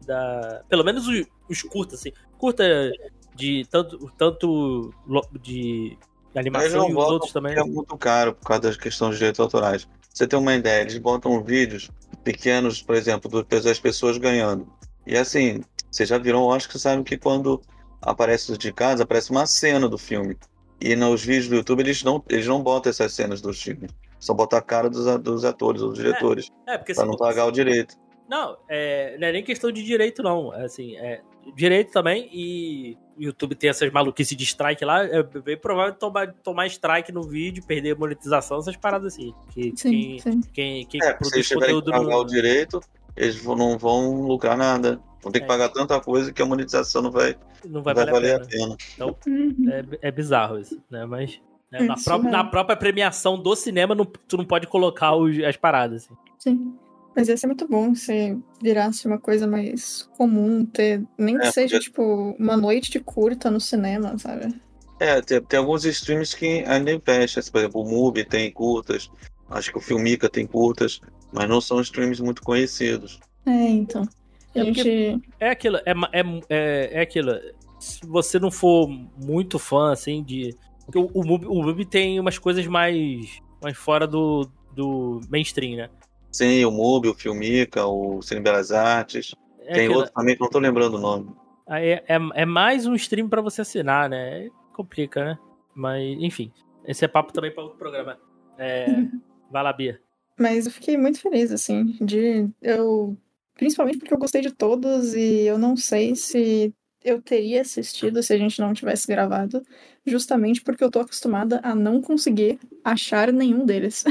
da... Pelo menos os, os curtas, assim. Curta de tanto, tanto de animação Eles não e os botam outros também. porque é muito caro por causa das questões de direitos autorais. Pra você ter uma ideia, eles botam vídeos pequenos, por exemplo, do- das pessoas ganhando. E assim, vocês já viram, eu acho que sabem que quando aparece os de casa, aparece uma cena do filme. E nos vídeos do YouTube eles não, eles não botam essas cenas dos filmes. Só botam a cara dos, a- dos atores ou dos diretores. É, porque Pra se, não pagar o direito. Não, é, não é nem questão de direito, não. É, assim, é direito também, e o YouTube tem essas maluquices de strike lá, é bem provável tomar, tomar strike no vídeo, perder monetização, essas paradas assim. Que, Sim, quem, sim. quem, quem É, se eles produz tiverem que conteúdo pagar no... o direito, eles vão- não vão lucrar nada. Vão ter que É. pagar tanta coisa que a monetização não vai, não vai, não vai valer valer a pena. a pena. Então, Uhum. é, é bizarro isso, né? Mas né, É na, pró- surreal. na própria premiação do cinema, não, tu não pode colocar os- as paradas. Assim. Sim. Mas ia ser muito bom se virasse uma coisa mais comum, ter nem que É, seja, podia- tipo, uma noite de curta no cinema, sabe? É, tem, tem alguns streams que ainda investem. Por exemplo, o Mubi tem curtas, acho que o Filmica tem curtas, mas não são streams muito conhecidos. É, então. A É porque- gente. É aquilo, é, ma- é, é, é aquilo. Se você não for muito fã, assim, de. Porque o, o, Mubi, o Mubi tem umas coisas mais, mais fora do, do mainstream, né? Sim, o Mubi, o Filmica, o Cine Belas Artes. É Tem aquilo, outro também que não tô lembrando o nome. aí é, é, é mais um stream pra você assinar, né? Complica, né? Mas, enfim. Esse é papo também pra outro programa. É, vai lá, Bia. Mas eu fiquei muito feliz, assim, de eu. Principalmente porque eu gostei de todos e eu não sei se eu teria assistido se a gente não tivesse gravado, justamente porque eu tô acostumada a não conseguir achar nenhum deles.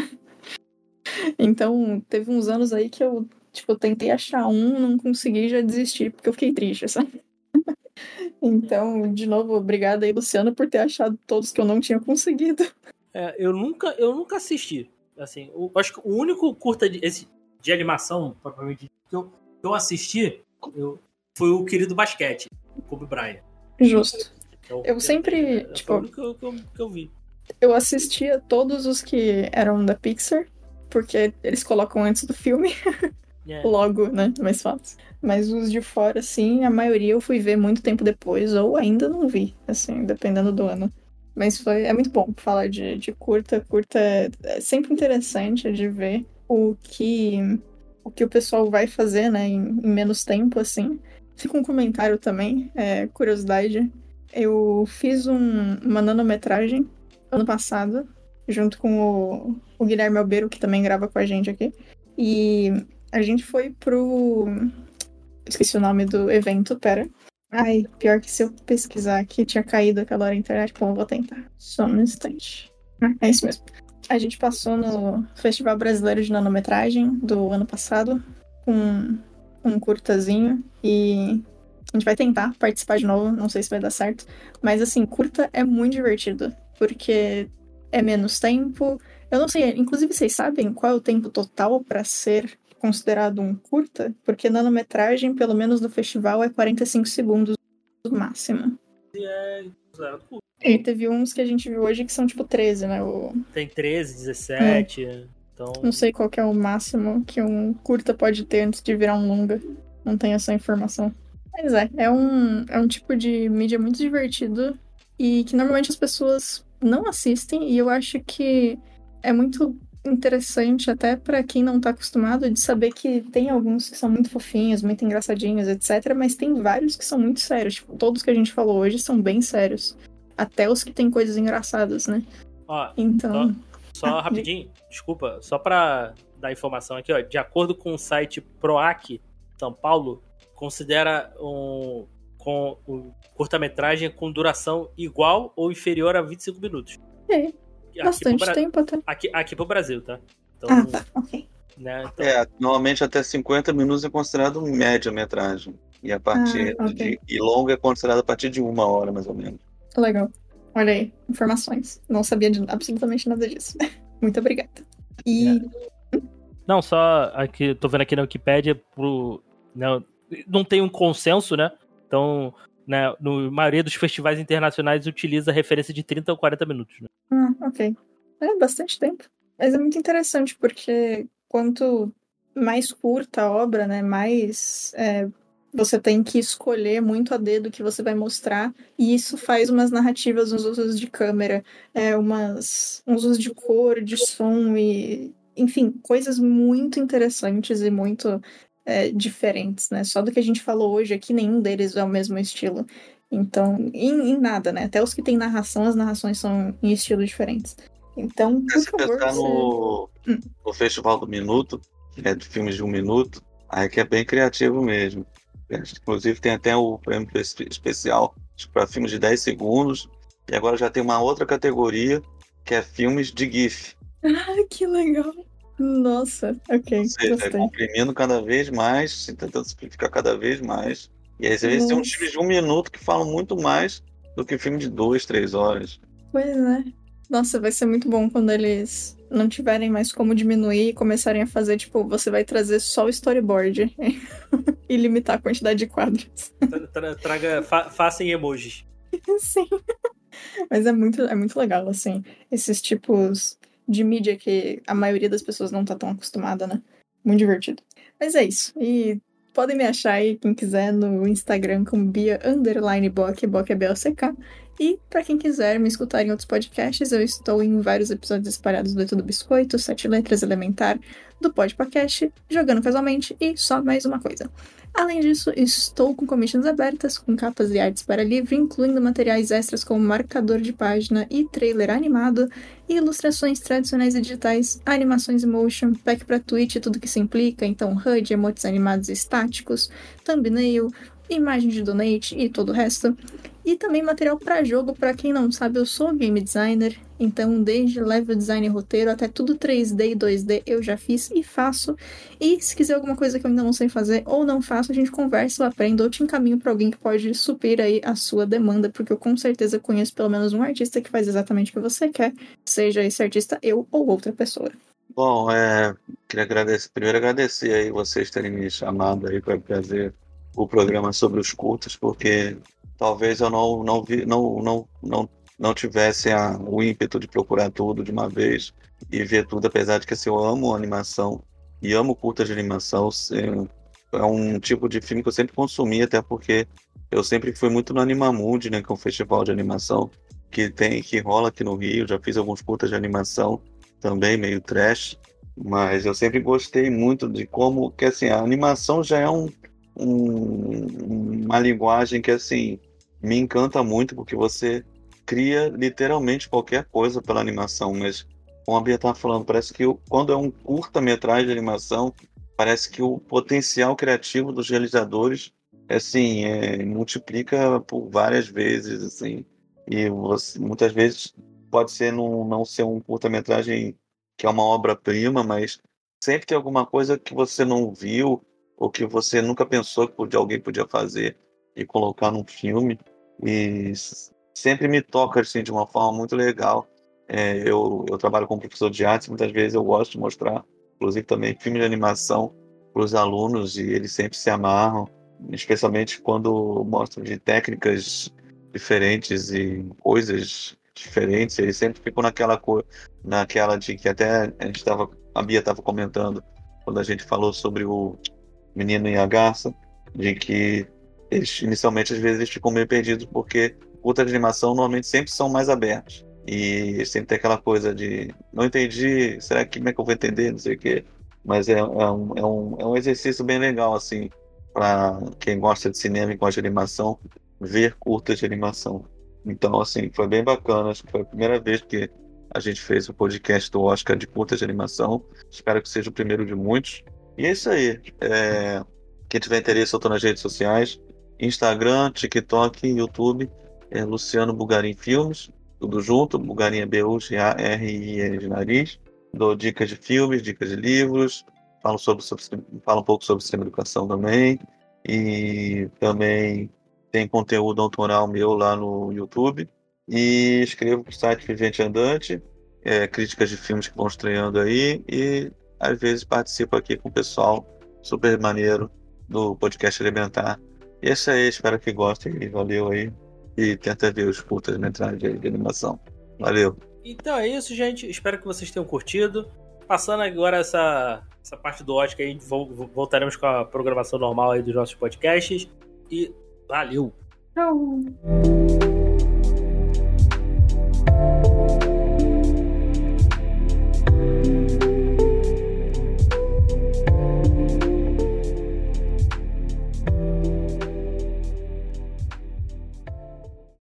Então, teve uns anos aí que eu, tipo, tentei achar um, não consegui, já desisti, porque eu fiquei triste, sabe? Então, de novo, obrigada aí, Luciano, por ter achado todos que eu não tinha conseguido. É, eu nunca, eu nunca assisti. Assim, eu acho que o único curta de, esse, de animação, propriamente, que eu, que eu assisti eu, foi o Querido Basquete, o Kobe Bryant. Justo. Que é o- Eu que- sempre, é, tipo- Foi o único que eu, que eu, que eu vi. Eu assistia todos os que eram da Pixar, porque eles colocam antes do filme, É. logo, né? Mais fácil. Mas os de fora, assim, a maioria eu fui ver muito tempo depois, ou ainda não vi, assim, dependendo do ano. Mas foi, é muito bom falar de, de curta. Curta é, é sempre interessante de ver o que o que o pessoal vai fazer, né, em, em menos tempo, assim. Fica um comentário também, é, curiosidade. Eu fiz um, uma nanometragem ano passado, junto com o, o Guilherme Albeiro, que também grava com a gente aqui. E a gente foi pro... Esqueci o nome do evento, pera. Ai, pior que se eu pesquisar aqui, tinha caído aquela hora a internet. Bom, eu vou tentar. Só um instante. Ah, é isso mesmo. A gente passou no Festival Brasileiro de Nanometragem do ano passado, com um curtazinho, e a gente vai tentar participar de novo, não sei se vai dar certo. Mas assim, curta é muito divertido, porque é menos tempo. Eu não sei, inclusive vocês sabem qual é o tempo total para ser considerado um curta? Porque nanometragem, pelo menos no festival, é quarenta e cinco segundos no máximo. É considerado curto. E teve uns que a gente viu hoje que são tipo treze, né? O... Tem treze, dezessete. Então. Não sei qual que é o máximo que um curta pode ter antes de virar um longa. Não tenho essa informação. Mas é, é um, é um tipo de mídia muito divertido e que normalmente as pessoas não assistem, e eu acho que é muito interessante até pra quem não tá acostumado de saber que tem alguns que são muito fofinhos, muito engraçadinhos, etcétera, mas tem vários que são muito sérios. Tipo, todos que a gente falou hoje são bem sérios. Até os que tem coisas engraçadas, né? Ó, Então... Só Ah, rapidinho, desculpa, só pra dar informação aqui, ó. De acordo com o site PROAC São Paulo, considera um, com, um curta-metragem com duração igual ou inferior a vinte e cinco minutos. É, Aqui bastante pro Bra- tempo até. Aqui, aqui pro Brasil, tá? Então, Ah, tá, ok. né, então, É, normalmente até cinquenta minutos é considerado média-metragem. E a partir Ah, ok. de. E longa é considerado a partir de uma hora, mais ou menos. Legal. Olha aí, informações. Não sabia de absolutamente nada disso. Muito obrigada. E... Não, só aqui, tô vendo aqui na Wikipédia, pro, não, não tem um consenso, né? Então, né, no maioria dos festivais internacionais utiliza a referência de trinta ou quarenta minutos. Né? Ah, ok. É bastante tempo. Mas é muito interessante, porque quanto mais curta a obra, né, mais é, você tem que escolher muito a dedo o que você vai mostrar, e isso faz umas narrativas, uns usos de câmera, é, umas, uns usos de cor, de som, e enfim, coisas muito interessantes e muito é, diferentes, né? Só do que a gente falou hoje aqui, nenhum deles é o mesmo estilo. Então, em, em nada, né? Até os que têm narração, as narrações são em estilos diferentes. Então, por Se favor, pensar você... no, Hum. no Festival do Minuto, que é de filmes de um minuto, aí que é bem criativo mesmo. Inclusive tem até o prêmio espe- especial para filmes de dez segundos, e agora já tem uma outra categoria, que é filmes de GIF. Ah, que legal! Nossa, Ou ok, seja, é gostei. comprimindo cada vez mais, se tentando simplificar cada vez mais. E aí, às vezes, tem uns Nossa. filmes de um minuto que falam muito mais do que filme de duas, três horas. Pois é. Nossa, vai ser muito bom quando eles não tiverem mais como diminuir e começarem a fazer, tipo, você vai trazer só o storyboard e limitar a quantidade de quadros. Tra- tra- Traga, fa faça em emojis. Sim. Mas é muito, é muito legal, assim, esses tipos de mídia que a maioria das pessoas não tá tão acostumada, né? Muito divertido. Mas é isso. E podem me achar aí, quem quiser, no Instagram como Bia Underline Bock, Bock é B O C K. E pra quem quiser me escutar em outros podcasts, eu estou em vários episódios espalhados do Tudo Biscoito, Sete Letras Elementar, do Podpacast, Jogando Casualmente e Só Mais Uma Coisa. Além disso, estou com commissions abertas, com capas e artes para livro, incluindo materiais extras como marcador de página e trailer animado, e ilustrações tradicionais e digitais, animações motion, pack para Twitch e tudo que se implica, então H U D, emotes animados e estáticos, thumbnail, imagem de donate e todo o resto. E também material para jogo, para quem não sabe, eu sou game designer, então desde level design e roteiro até tudo três D e dois D eu já fiz e faço. E se quiser alguma coisa que eu ainda não sei fazer ou não faço, a gente conversa, eu aprendo ou te encaminho para alguém que pode suprir aí a sua demanda, porque eu com certeza conheço pelo menos um artista que faz exatamente o que você quer, seja esse artista eu ou outra pessoa. Bom, é, queria agradecer, primeiro agradecer aí vocês terem me chamado aí para fazer o programa sobre os curtas, porque talvez eu não não vi, não não não, não tivesse a, o ímpeto de procurar tudo de uma vez e ver tudo, apesar de que assim, eu amo animação e amo curtas de animação. É um tipo de filme que eu sempre consumi, até porque eu sempre fui muito no Animamundi, né, que é um festival de animação que tem que rola aqui no Rio. Já fiz alguns curtas de animação também, meio trash, mas eu sempre gostei muito de como que assim a animação já é um, um uma linguagem que assim me encanta muito, porque você cria literalmente qualquer coisa pela animação. Mas como a Bia estava falando, parece que o- quando é um curta-metragem de animação, parece que o potencial criativo dos realizadores assim é, multiplica por várias vezes, assim, e você, muitas vezes pode ser não, não ser um curta-metragem que é uma obra-prima, mas sempre tem alguma coisa que você não viu ou que você nunca pensou que podia, alguém podia fazer e colocar num filme. E s- sempre me toca assim, de uma forma muito legal. É, eu, eu trabalho como professor de artes, muitas vezes eu gosto de mostrar, inclusive também filmes de animação para os alunos, e eles sempre se amarram, especialmente quando mostram de técnicas diferentes e coisas diferentes. Eles sempre ficam naquela cor, naquela de que até a gente tava, a Bia estava comentando quando a gente falou sobre o Menino e a Garça, de que eles inicialmente às vezes eles ficam meio perdidos porque curtas de animação normalmente sempre são mais abertos. E sempre tem aquela coisa de não entendi, será que como é que eu vou entender, não sei o quê. Mas é, é, um, é, um, é um exercício bem legal, assim, para quem gosta de cinema e gosta de animação, ver curtas de animação. Então, assim, foi bem bacana. Acho que foi a primeira vez que a gente fez o podcast do Oscar de curtas de animação. Espero que seja o primeiro de muitos. E é isso aí. É... Quem tiver interesse, eu estou nas redes sociais: Instagram, TikTok, YouTube. É Luciano Bugarim Filmes, tudo junto. Bugarim é B U G A R I N de nariz. Dou dicas de filmes, dicas de livros. Falo, sobre, sobre, falo um pouco sobre cinema e educação também. E também tem conteúdo autoral meu lá no YouTube. E escrevo para o site Vivente Andante, é, críticas de filmes que vão estreando aí. E às vezes participo aqui com o pessoal super maneiro do podcast Elementar. E é isso aí, espero que gostem. E valeu aí. E tenta ver os curtas-metragens de animação. Valeu. Então é isso, gente. Espero que vocês tenham curtido. passando agora essa, essa parte do Oscar, aí voltaremos com a programação normal aí dos nossos podcasts. E valeu! Tchau!